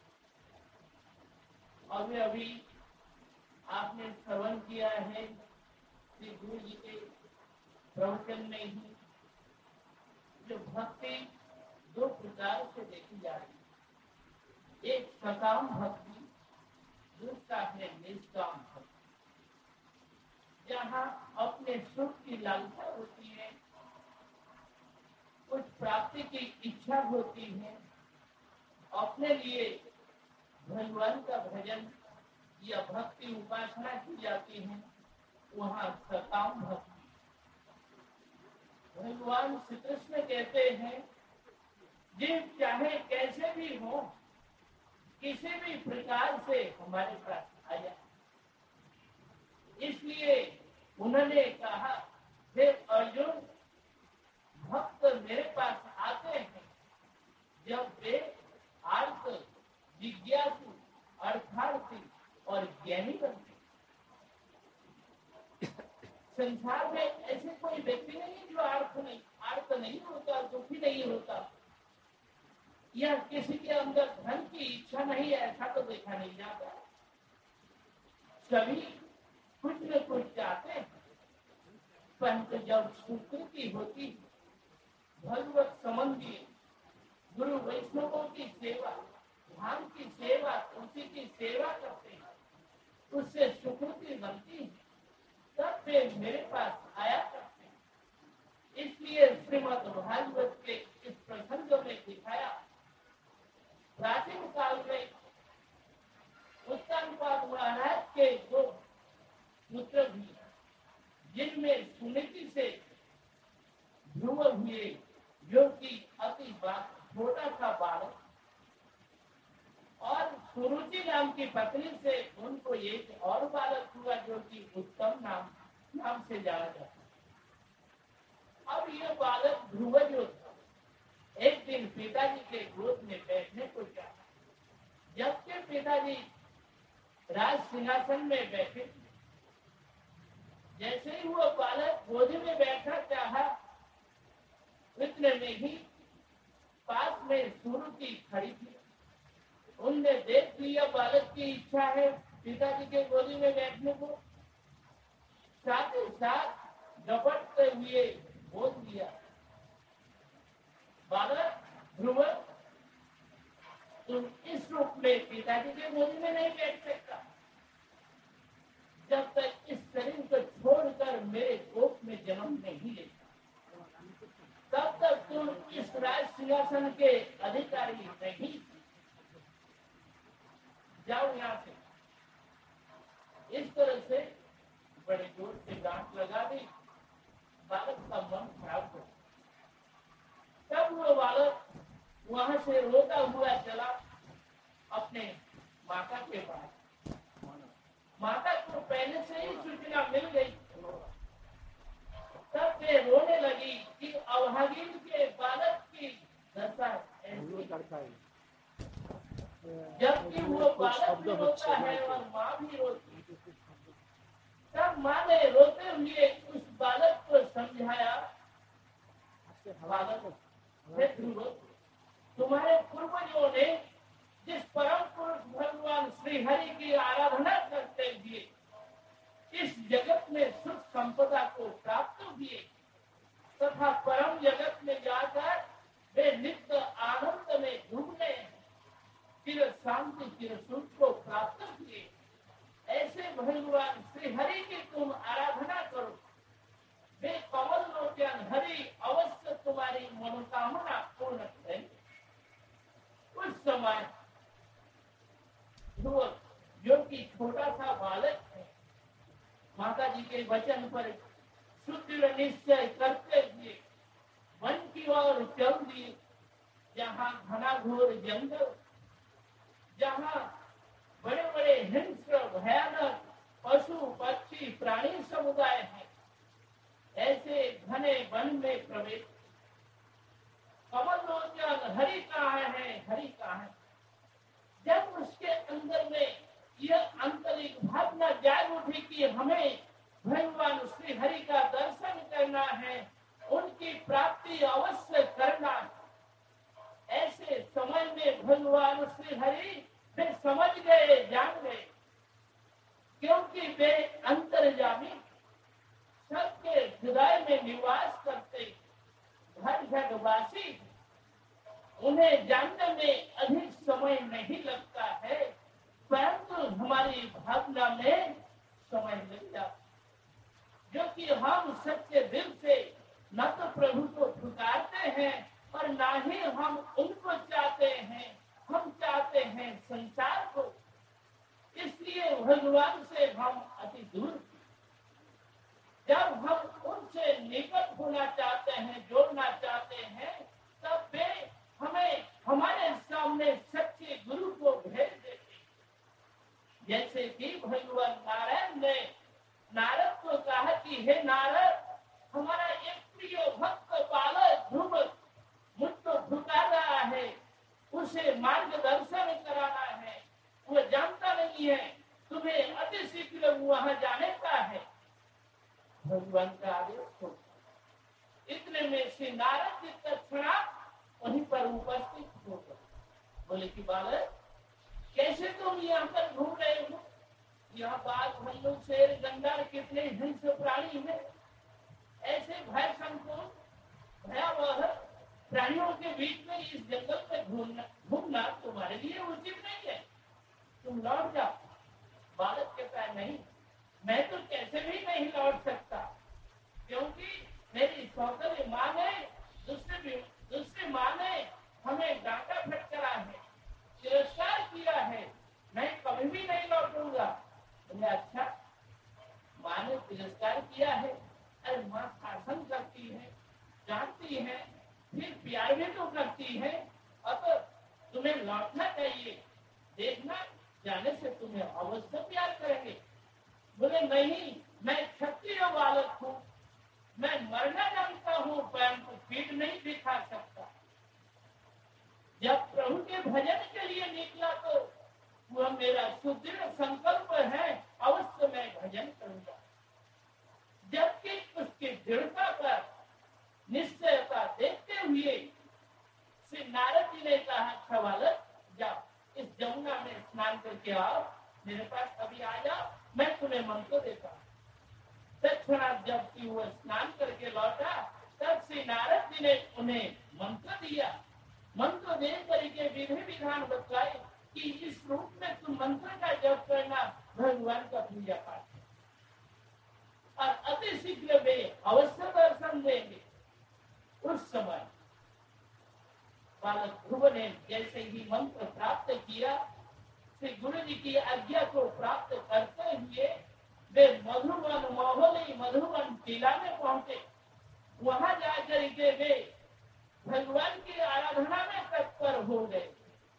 अभी अभी आपने श्रवण किया है श्री गुरु जी के प्रवचन में ही जो भक्ति दो प्रकार से देखी जा रही है, एक सकाम भक्ति, दूसरा है निष्काम भक्ति। जहाँ अपने सुख की लालसा होती है, कुछ प्राप्ति की इच्छा होती है, अपने लिए भगवान का भजन या भक्ति उपासना की जाती है, वहाँ सकाम भक्ति। भगवान श्री कृष्ण कहते हैं जीव चाहे कैसे भी हो, किसी भी प्रकार से हमारे पास आ जाए। इसलिए उन्होंने कहा, हे अर्जुन, भक्त मेरे पास आते हैं जब वे आर्त, जिज्ञासु, अर्थार्थी और ज्ञानी बनते हैं। संसार में ऐसे कोई व्यक्ति नहीं जो आर्त नहीं आर्त नहीं होता, दुखी नहीं होता, या किसी के अंदर धन की इच्छा नहीं है, ऐसा तो देखा नहीं जाता। सभी कुछ न कुछ चाहते हैं, परंतु जब स्वीकृति होती, भगवत संबंधी गुरु वैष्णवों की सेवा, धाम की सेवा, उसी की सेवा करते हैं, उससे स्वीकृति बनती है, तब वे मेरे पास आया करते हैं। इसलिए श्रीमद् भागवत के इस प्रसंग में दिखाया, प्राचीन काल में उत्तानपाद महाराज के दो पुत्र भी, जिनमें सुनीति से ध्रुव हुए, जो कि अति छोटा था बालक, और सुरुचि नाम की पत्नी से उनको एक और बालक हुआ, जो कि उत्तम नाम नाम से जाना जाता। अब यह बालक ध्रुव जो था, एक दिन पिताजी के गोद में बैठने को चाहा। जबकि पिताजी राज सिंहासन में बैठे, जैसे ही वो बालक गोद में बैठा चाहा, इतने में ही पास में सुरुचि खड़ी थी। उनने देख लिया बालक की इच्छा है, पिताजी के गोदी में बैठने को, साथ ही साथ झपटते हुए बोल दिया, बालक ध्रुव, तुम इस रूप में पिताजी के गोदी में नहीं बैठ सकता जब तक इस शरीर को छोड़कर मेरे कोख में जन्म नहीं लेता। तब तक तुम इस राज सिंहासन के अधिकारी नहीं। जाओ यहाँ से। इस तरह से बड़े जोर से डांट लगा दी। बालक का मन खराब हो। तब वो बालक वहां से रोता हुआ चला अपने माता के पास। माता को पहले से ही सूचना मिल गई। तब वे रोने लगी कि अभागीन के बालक की दशा ऐसी, जबकि वो बालक भी रोता है और माँ भी रोती है। तब माँ ने रोते हुए उस बालक को समझाया, बालक तुम्हारे पूर्वजों ने जिस परम पुरुष भगवान श्री हरि की आराधना करते हुए इस जगत में सुख संपदा को प्राप्त किए तथा परम जगत में जाकर वे नित्य आनंद में डूबने चिर शांति चिर सुख को प्राप्त किए, ऐसे भगवान श्री हरि की तुम आराधना करो। वे कमल लोचन हरि अवश्य तुम्हारी मनोकामना पूर्ण करेंगे। उस समय जो कि छोटा सा बालक है, माता जी के वचन पर सुदृढ़ निश्चय करते हुए वन की ओर चल दिए, जहाँ घना घोर जंगल, जहाँ बड़े बड़े हिंस्र भयानक पशु पक्षी प्राणी समुदाय है, ऐसे घने वन में प्रवेश। कमल लोचन हरि कहाँ है, हरि कहाँ है। जब उसके अंदर में यह आंतरिक भावना जाग उठी कि हमें भगवान श्री हरि का दर्शन करना है, उनकी प्राप्ति अवश्य करना है, ऐसे समय में भगवान श्री हरि वे समझ गए, जान गए, क्योंकि वे अंतर्यामी सबके हृदय में निवास करते घर घरवासी, उन्हें जानने में अधिक समय नहीं लगता है, परंतु हमारी भावना में समय लग जाता, जो कि हम सच्चे दिल से न तो प्रभु को पुकारते हैं और न ही हम उनको चाहते हैं, हम चाहते हैं संसार को। इसलिए भगवान से हम अति दूर। जब हम उनसे निकट होना चाहते हैं, जोड़ना चाहते हैं, तब वे हमें हमारे सामने सच्चे गुरु को भेज देते। जैसे कि भगवान नारायण ने नारद को कहा कि हे नारद, हमारा एक प्रिय भक्त बालक ध्रुव मुझको पुकार रहा है, उसे मार्गदर्शन कराना है, वो जानता नहीं है, तुम्हें अति शीघ्र वहां जाने का है। भगवान का आदेश हो। इतने में श्री नारद जी तत्क्षणात वहीं पर उपस्थित हो गए। बोले कि बालक, कैसे तुम यहाँ पर घूम रहे हो? यहाँ बाघ, भालू, शेर, गंडर कितने हिंस्र प्राणी हैं। ऐसे भय संकुल भयावह प्राणियों के बीच में इस जंगल में घूमना घूमना तुम्हारे लिए उचित नहीं है, तुम लौट जाओ। बालक कहता है, नहीं, मैं तो कैसे भी नहीं लौट सकता, क्योंकि मेरी सौतरी माँ ने दूसरे दूसरी माँ ने हमें डांटा फटकारा है, तिरस्कार किया है, मैं कभी भी नहीं लौटूंगा। बोले अच्छा, माँ ने तिरस्कार किया है, अरे माँ शासन करती है, जानती है, फिर प्यार भी तो करती है, अब तुम्हें लौटना चाहिए, देखना जाने से तुम्हें अवश्य प्यार करेंगे। बोले नहीं, मैं क्षत्रिय बालक हूँ, मैं मरना जानता हूँ, परंतु पीठ नहीं दिखा सकता। जब प्रभु के भजन के लिए निकला तो वह मेरा सुदृढ़ संकल्प है, अवश्य मैं भजन करूंगा। जबकि उसकी दृढ़ता पर निश्चयता देखते हुए श्री नारद जी ने कहा, अच्छा बालक, जाओ इस जमुना में स्नान करके आओ, मेरे पास अभी आ जाओ, मैं तुम्हें मंत्र देता हूँ। तत्क्षणात जब कि वो स्नान करके लौटा, तब श्री नारद जी ने उन्हें मंत्र दिया। मंत्र दे करके विधि विधान बताए कि इस रूप में तुम मंत्र का जप करना, भगवान का पूजा पाठ है, और अति शीघ्र वे अवश्य दर्शन देंगे। उस समय बालक ध्रुव ने जैसे ही मंत्र प्राप्त किया, श्री गुरु जी की आज्ञा को प्राप्त करते हुए वे मधुवन मोहली मधुवन टीला में पहुंचे। वहां जाकर के वे भगवान की आराधना में तत्पर हो गए,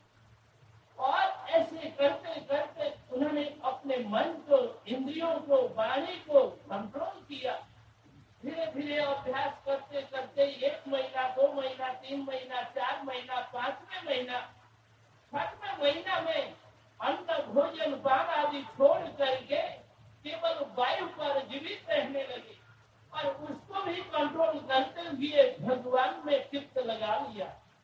और ऐसे करते करते उन्होंने अपने मन को, इंद्रियों को, वाणी को कंट्रोल किया। धीरे धीरे अभ्यास करते करते एक महीना, दो महीना, तीन महीना, चार महीना, पांचवें महीना, छठवें महीना में अन्न भोजन पान आदि छोड़ करके केवल वायु पर जीवित रहने लगे, और उसको भी कंट्रोल करते हुए भगवान में चित्त लगा लिया।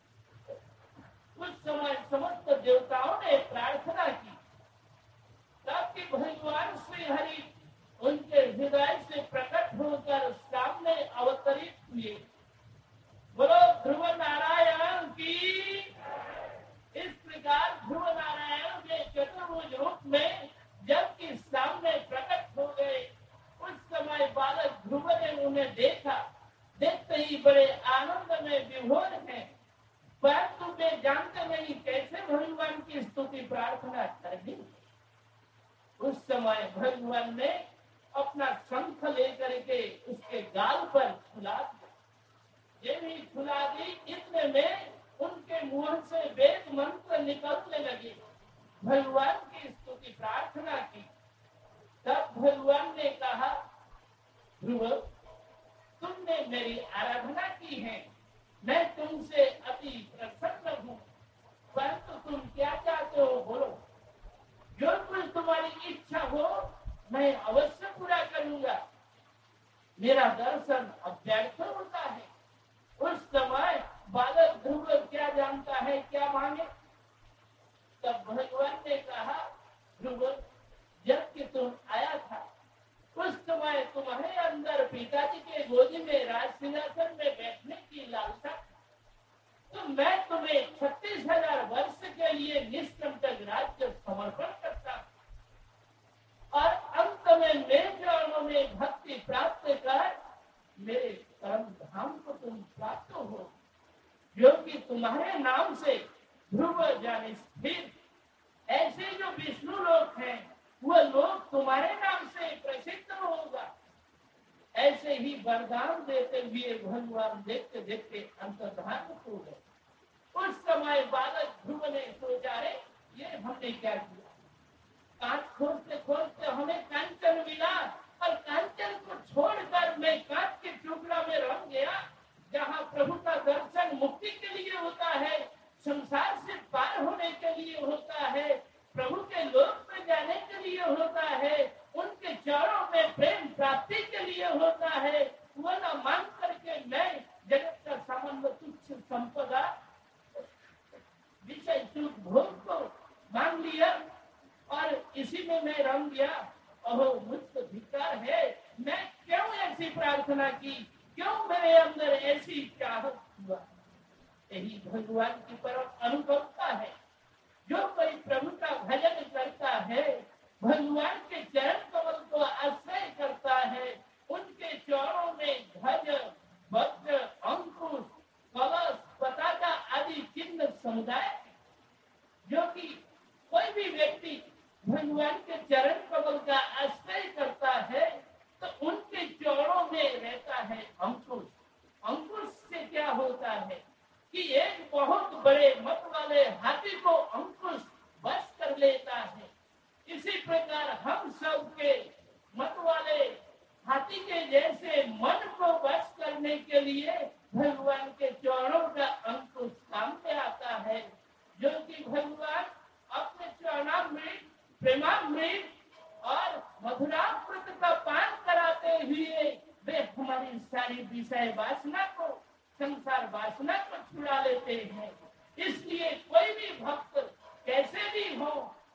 उस समय समस्त देवताओं ने प्रार्थना की ताकि भगवान श्री हरि उनके हृदय से प्रकट होकर सामने अवतरित हुए। बोलो ध्रुव नारायण की। इस प्रकार ध्रुव नारायण के चतुर्भुज रूप में जबकि सामने प्रकट हो गए, उस समय बालक ध्रुव ने उन्हें देखा। देखते ही बड़े आनंद में विभोर हैं, परंतु वे जानते नहीं कैसे भगवान की स्तुति प्रार्थना करनी। उस समय भगवान ने अपना शंख लेकर के उसके गाल पर फुला दिया। ये भी फुला दी, इतने में उनके मुंह से वेद मंत्र निकलने लगे। भगवान की स्तुति प्रार्थना की। तब भगवान ने कहा, ध्रुव, तुमने मेरी आराधना की है, मैं तुमसे अति प्रसन्न हूँ, परंतु तुम क्या चाहते हो बोलो। जो कुछ तुम्हारी इच्छा हो मैं अवश्य पूरा करूंगा। मेरा दर्शन अव्यर्थ होता है। उस समय बालक ध्रुव क्या जानता है क्या मांगे। तब भगवान ने कहा, ध्रुव, जब कि तुम आया था उस समय तुम्हारे अंदर पिताजी के गोदी में राज सिंहासन में बैठने की लालसा, तो मैं तुम्हें छत्तीस हजार वर्ष के लिए निष्कंटक राज्य समर्पण करता हूँ, और अंत में मेरे चरणों में भक्ति प्राप्त कर मेरे परम धाम को तुम प्राप्त हो, जो कि तुम्हारे नाम से ध्रुव जाने स्थिर। ऐसे जो विष्णु लोक हैं वह लोक तुम्हारे नाम से प्रसिद्ध होगा। ऐसे ही वरदान देते हुए भगवान देखते देखते अंतर्धान हो गए। उस समय बालक ध्रुव ने सोचा, रे ये हमने क्या किया। कांच खोजते खोजते हमें कांचन मिला, और कांचन को छोड़कर मैं कांच के टुकड़ा में रह गया, जहाँ प्रभु का दर्शन मुक्ति के लिए होता है, संसार से पार होने के लिए होता है, प्रभु के लोक में जाने के लिए होता है, उनके चरणों में प्रेम प्राप्ति के लिए होता है। वह न मान करके मैं जगत का सामान्य तुच्छ संपदा विषय सुख भोग को मान लिया, और इसी में मैं रंग गया। अहो मुझको धिक्कार है, मैं क्यों ऐसी प्रार्थना की, क्यों मेरे अंदर ऐसी चाहत हुआ। यही भगवान की परम अनुकंपा है। जो कोई प्रभु का भजन करता है, भगवान के चरण कमल को आश्रय करता है, उनके चरणों में ध्वज, वज्र, अंकुश, कलश, पताका आदि चिन्ह समुदाय, जो कि कोई भी व्यक्ति भगवान के चरण कमल का आश्रय करता है तो उनके चरणों में रहता है अंकुश। अंकुश से क्या होता है कि एक बहुत बड़े मत वाले हाथी को अंकुश बस कर लेता है। इसी प्रकार हम सब के मत वाले हाथी के जैसे मन को बस करने के लिए भगवान के चरणों का अंकुश काम में आता है, जो कि भगवान अपने चरणामृत, प्रेमामृत और मधुरामृत का पान कराते हुए वे हमारी सारी विषय वासना को, संसार वासना को छुड़ा लेते हैं। इसलिए कोई भी भक्त कैसे भी हो,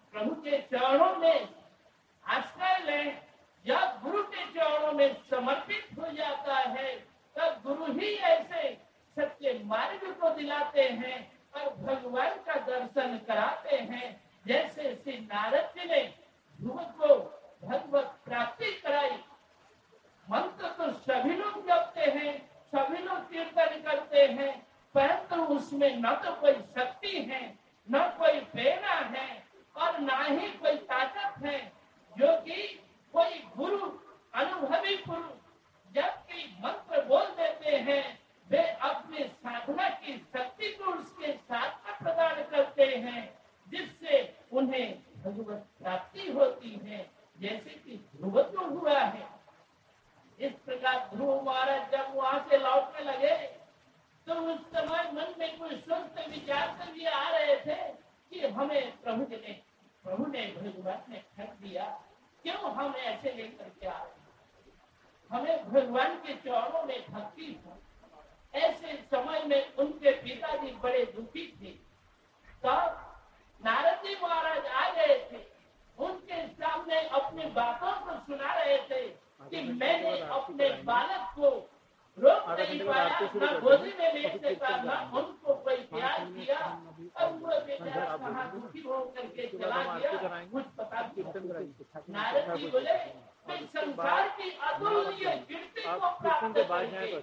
प्रभु के चरणों में आश्रय लें। जब गुरु के चरणों में समर्पित हो जाता है तब गुरु ही ऐसे सच्चे मार्ग को दिलाते हैं और भगवान का दर्शन कराते हैं। जैसे श्री नारद जी ने ध्रुव को भगवत प्राप्ति कराई। मंत्र तो सभी लोग जपते हैं, सभी लोग कीर्तन करते हैं, परंतु उसमें न तो कोई शक्ति है, न कोई प्रेरणा है और न ही कोई ताकत है, जो कि कोई गुरु, अनुभवी गुरु जबकि मंत्र बोल देते हैं, वे अपनी साधना की शक्ति को उसके साथ में प्रदान करते हैं, जिससे उन्हें भगवत प्राप्ति होती है, जैसे कि ध्रुव को हुआ है। इस प्रकार ध्रुव महाराज जब वहां से लौटने लगे तो उस समय मन में कुछ सोचते विचारते भी आ रहे थे कि हमें प्रभु ने प्रभु ने भगवान ने ठग दिया, क्यों हम ऐसे लेकर के आ रहे हैं, हमें भगवान के चरणों में भक्ति हो। ऐसे समय में उनके पिताजी बड़े दुखी थे। तब नारद जी महाराज आ गए थे, उनके सामने अपनी बातों को सुना रहे थे कि मैंने अपने बालक को रोक नहीं पाया, न गोदी में ले सका, न उनको कोई प्यार किया और वो बेचारा कहाँ दुखी होकर के चला गया, कुछ पता नहीं। नारद जी बोले मैं संसार की अतुलनीय कीर्ति को प्राप्त करके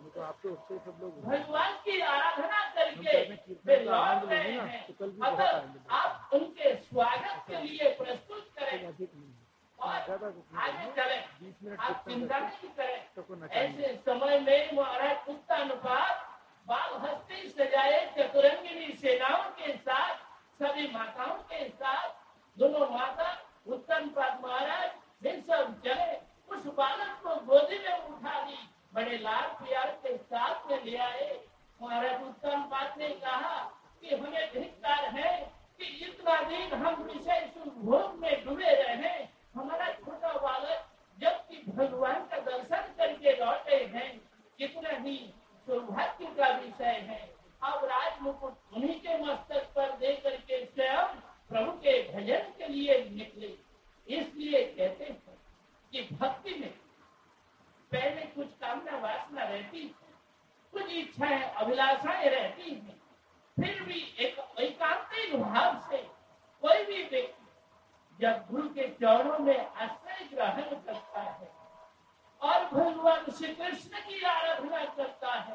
भगवान की आराधना करके वे लौट रहे हैं, अगर आप उनके स्वागत के लिए प्रस्तुत करें और आगे चले, आप चिंता नहीं करें। ऐसे समय में महाराज उत्तानुपात बाल हस्ती सजाए चतुरंगिनी सेनाओं के साथ, सभी माताओं के साथ, दोनों माता उत्तानुपात महाराज वे सब चले, उस बालक को गोदी में उठा ली, बड़े लाड प्यार के साथ में ले आए। महाराज उत्तानुपात ने कहा कि हमें धिक्कार है कि इतना दिन हम विषय सुखभोग में डूबे रहे, हमारा छोटा बालक जबकि भगवान का दर्शन करके लौटे हैं, कितना ही सौभाग्य का विषय है। अब राज मुकुट उन्हीं के मस्तक पर दे करके स्वयं प्रभु के भजन के लिए निकले। इसलिए कहते हैं कि भक्ति में पहले कुछ कामना वासना रहती है, कुछ इच्छाएं अभिलाषाएं रहती हैं, फिर भी एक एकांतिक भाव से कोई भी व्यक्ति जब गुरु के चरणों में आश्रय ग्रहण करता है और भगवान श्री कृष्ण की आराधना करता है,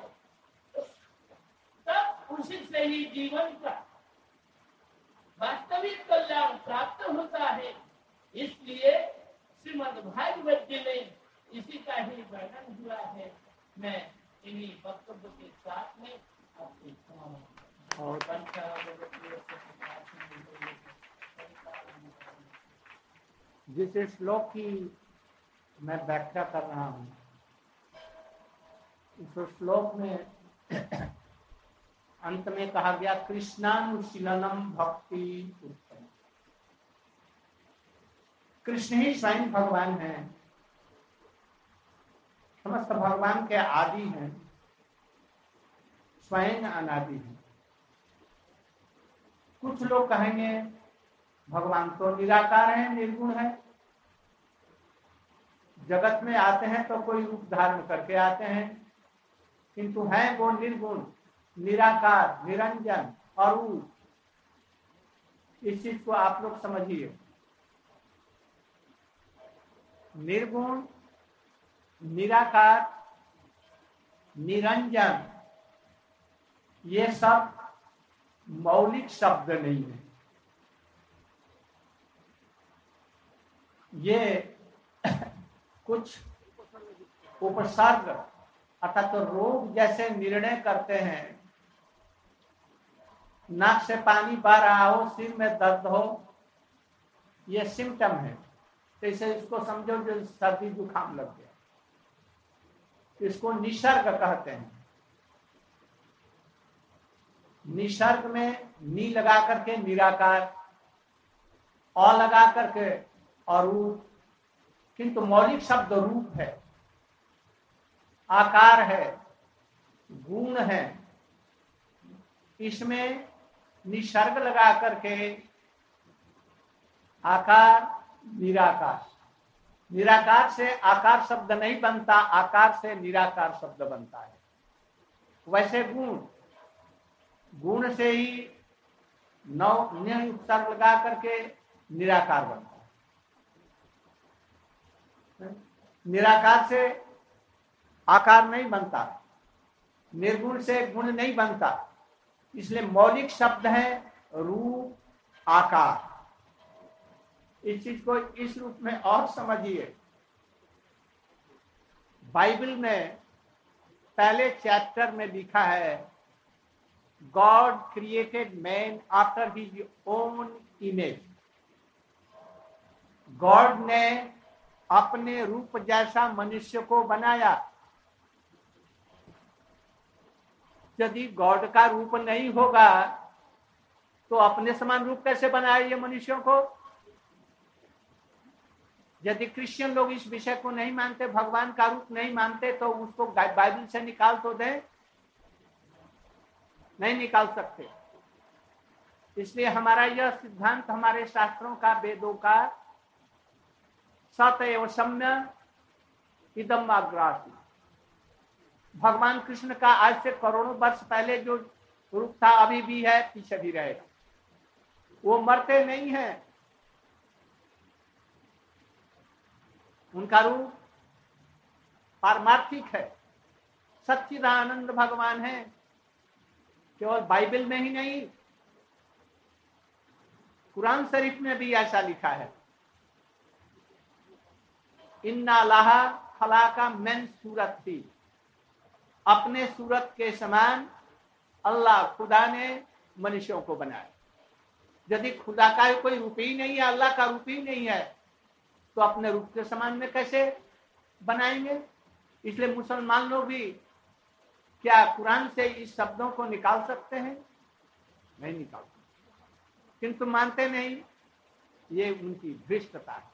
तब उसी से ही जीवन का वास्तविक कल्याण प्राप्त होता है। इसलिए श्रीमद् भागवत जी में इसी का ही वर्णन हुआ है। मैं इन्हीं वक्तव्य के साथ में आपके जिस श्लोक की मैं व्याख्या कर रहा हूँ, इस श्लोक में अंत में कहा गया कृष्णानुशीलनम भक्ति उत्तम। कृष्ण ही स्वयं भगवान है, समस्त भगवान के आदि हैं, स्वयं अनादि है। कुछ लोग कहेंगे भगवान तो निराकार है, निर्गुण है, जगत में आते हैं तो कोई रूप धारण करके आते हैं, किंतु है वो निर्गुण, निराकार, निरंजन, अरूप। इस चीज को आप लोग समझिए। निर्गुण, निराकार, निरंजन, ये सब मौलिक शब्द नहीं है। ये कुछ उपसर्ग अर्थात तो रोग जैसे निर्णय करते हैं। नाक से पानी बह रहा हो, सिर में दर्द हो, ये सिम्टम है। तो इसे इसको समझो जो सर्दी जुकाम लग गया, इसको निसर्ग कहते हैं। निसर्ग में नी लगा करके निराकार, अ लगा करके अरूप, किंतु मौलिक शब्द रूप है, आकार है, गुण है। इसमें निसर्ग लगा करके आकार निराकार, निराकार से आकार शब्द नहीं बनता, आकार से निराकार शब्द बनता है। वैसे गुण, गुण से ही नौ न्य उपसर्ग लगा करके निराकार बनता है। निराकार से आकार नहीं बनता, निर्गुण से गुण नहीं बनता, इसलिए मौलिक शब्द है रूप, आकार। इस चीज को इस रूप में और समझिए। बाइबल में पहले चैप्टर में लिखा है, God created man after his own image. God ने अपने रूप जैसा मनुष्य को बनाया। यदि गॉड का रूप नहीं होगा तो अपने समान रूप कैसे बनाए ये मनुष्यों को? यदि क्रिश्चियन लोग इस विषय को नहीं मानते, भगवान का रूप नहीं मानते, तो उसको बाइबल से निकाल तो दें, नहीं निकाल सकते। इसलिए हमारा यह सिद्धांत हमारे शास्त्रों का, वेदों का सत एवं सम्य इदम अग्रासी। भगवान कृष्ण का आज से करोड़ों वर्ष पहले जो रूप था अभी भी है, पीछे भी रहेगा। वो मरते नहीं हैं। उनका रूप पारमार्थिक है, सच्चिदानंद भगवान है। केवल बाइबल में ही नहीं, कुरान शरीफ में भी ऐसा लिखा है, इन्ना लाहा खलाका मैन सूरत थी। अपने सूरत के समान अल्लाह खुदा ने मनुष्यों को बनाया। यदि खुदा का कोई रूप ही नहीं है, अल्लाह का रूप ही नहीं है, तो अपने रूप के समान में कैसे बनाएंगे? इसलिए मुसलमान लोग भी क्या कुरान से इस शब्दों को निकाल सकते हैं? नहीं निकाल सकते, किंतु मानते नहीं। ये उनकी भ्रष्टता है।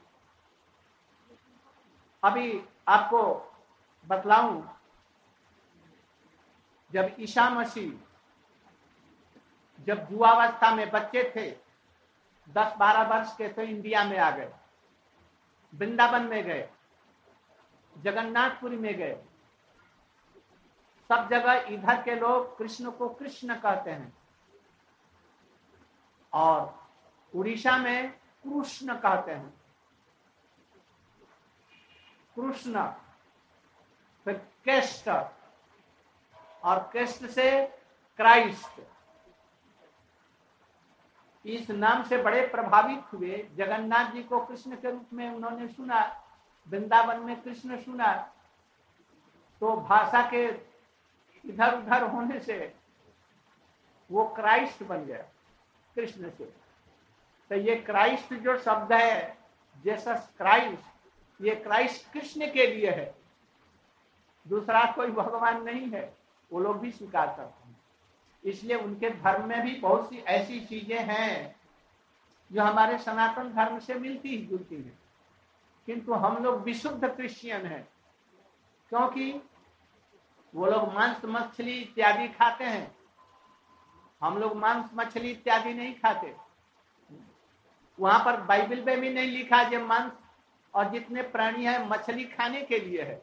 अभी आपको बतलाऊं, जब ईसा मसीह जब युवावस्था में बच्चे थे, दस बारह वर्ष के, तो इंडिया में आ गए, वृंदावन में गए, जगन्नाथपुरी में गए। सब जगह इधर के लोग कृष्ण को कृष्ण कहते हैं और उड़ीसा में कृष्ण कहते हैं। कृष्ण, फिर कृष्ण, और कृष्ण से क्राइस्ट। इस नाम से बड़े प्रभावित हुए। जगन्नाथ जी को कृष्ण के रूप में उन्होंने सुना, वृंदावन में कृष्ण सुना, तो भाषा के इधर उधर होने से वो क्राइस्ट बन गया कृष्ण से। तो ये क्राइस्ट जो शब्द है, जेसस क्राइस्ट, ये क्राइस्ट कृष्ण के लिए है, दूसरा कोई भगवान नहीं है। वो लोग भी स्वीकार करते हैं। इसलिए उनके धर्म में भी बहुत सी ऐसी चीजें हैं जो हमारे सनातन धर्म से मिलती ही जुलती हैं, किंतु हम लोग विशुद्ध क्रिश्चियन हैं, क्योंकि वो लोग मांस मछली इत्यादि खाते हैं, हम लोग मांस मछली इत्यादि नहीं खाते। वहां पर बाइबल में भी नहीं लिखा जो मांस और जितने प्राणी है मछली खाने के लिए है।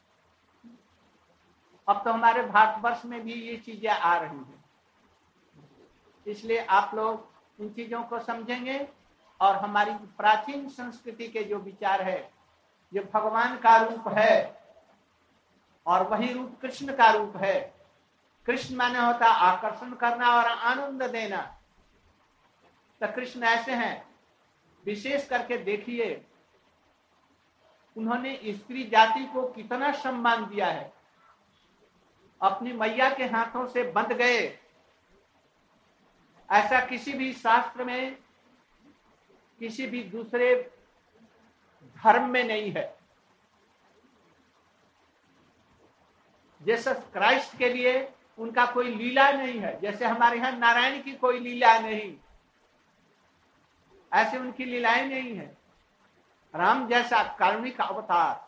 अब तो हमारे भारतवर्ष में भी ये चीजें आ रही हैं। इसलिए आप लोग इन चीजों को समझेंगे और हमारी प्राचीन संस्कृति के जो विचार है, जो भगवान का रूप है और वही रूप कृष्ण का रूप है। कृष्ण माने होता आकर्षण करना और आनंद देना। तो कृष्ण ऐसे हैं, विशेष करके देखिए उन्होंने स्त्री जाति को कितना सम्मान दिया है। अपनी मैया के हाथों से बंध गए, ऐसा किसी भी शास्त्र में, किसी भी दूसरे धर्म में नहीं है। जीसस क्राइस्ट के लिए उनका कोई लीला नहीं है, जैसे हमारे यहाँ नारायण की कोई लीला नहीं, ऐसे उनकी लीलाएं नहीं है। राम जैसा कारुणिक अवतार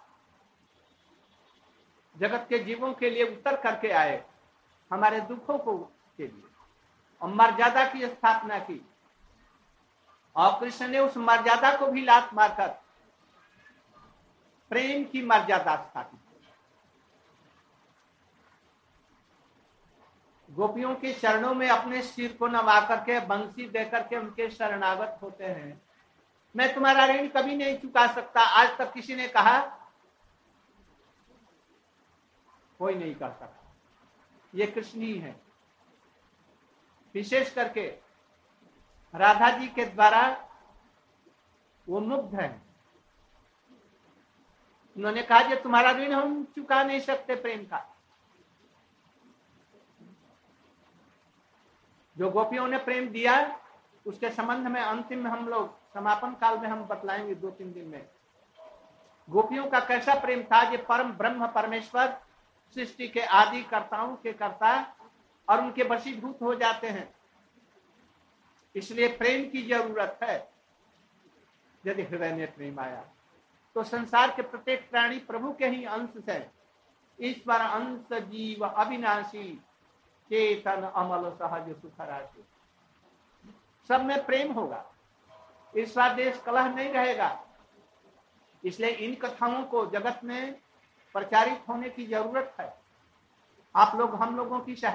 जगत के जीवों के लिए उतर करके आए, हमारे दुखों को के लिए, और मर्यादा की स्थापना की। और कृष्ण ने उस मर्यादा को भी लात मारकर प्रेम की मर्यादा स्थापित की। गोपियों के चरणों में अपने सिर को नवा करके बंसी देकर के उनके शरणागत होते हैं। मैं तुम्हारा ऋण कभी नहीं चुका सकता, आज तक किसी ने कहा? कोई नहीं कर सकता। ये कृष्ण ही है। विशेष करके राधा जी के द्वारा वो मुग्ध है। उन्होंने कहा कि तुम्हारा ऋण हम चुका नहीं सकते प्रेम का। जो गोपियों ने प्रेम दिया उसके संबंध में अंतिम में हम लोग समापन काल में हम बतलाएंगे दो तीन दिन में। गोपियों का कैसा प्रेम था, ये परम ब्रह्म परमेश्वर सृष्टि के आदि कर्ताओं के कर्ता और उनके वशीभूत हो जाते हैं। इसलिए प्रेम की जरूरत है। यदि हृदय में प्रेम आया तो संसार के प्रत्येक प्राणी प्रभु के ही अंश है। ईश्वर अंश जीव अविनाशी चेतन अमल सहज सुख राशि। सब में प्रेम होगा, ईर्ष्या देश कलह नहीं रहेगा। इसलिए इन कथाओं को जगत में प्रचारित होने की जरूरत है। आप लोग हम लोगों की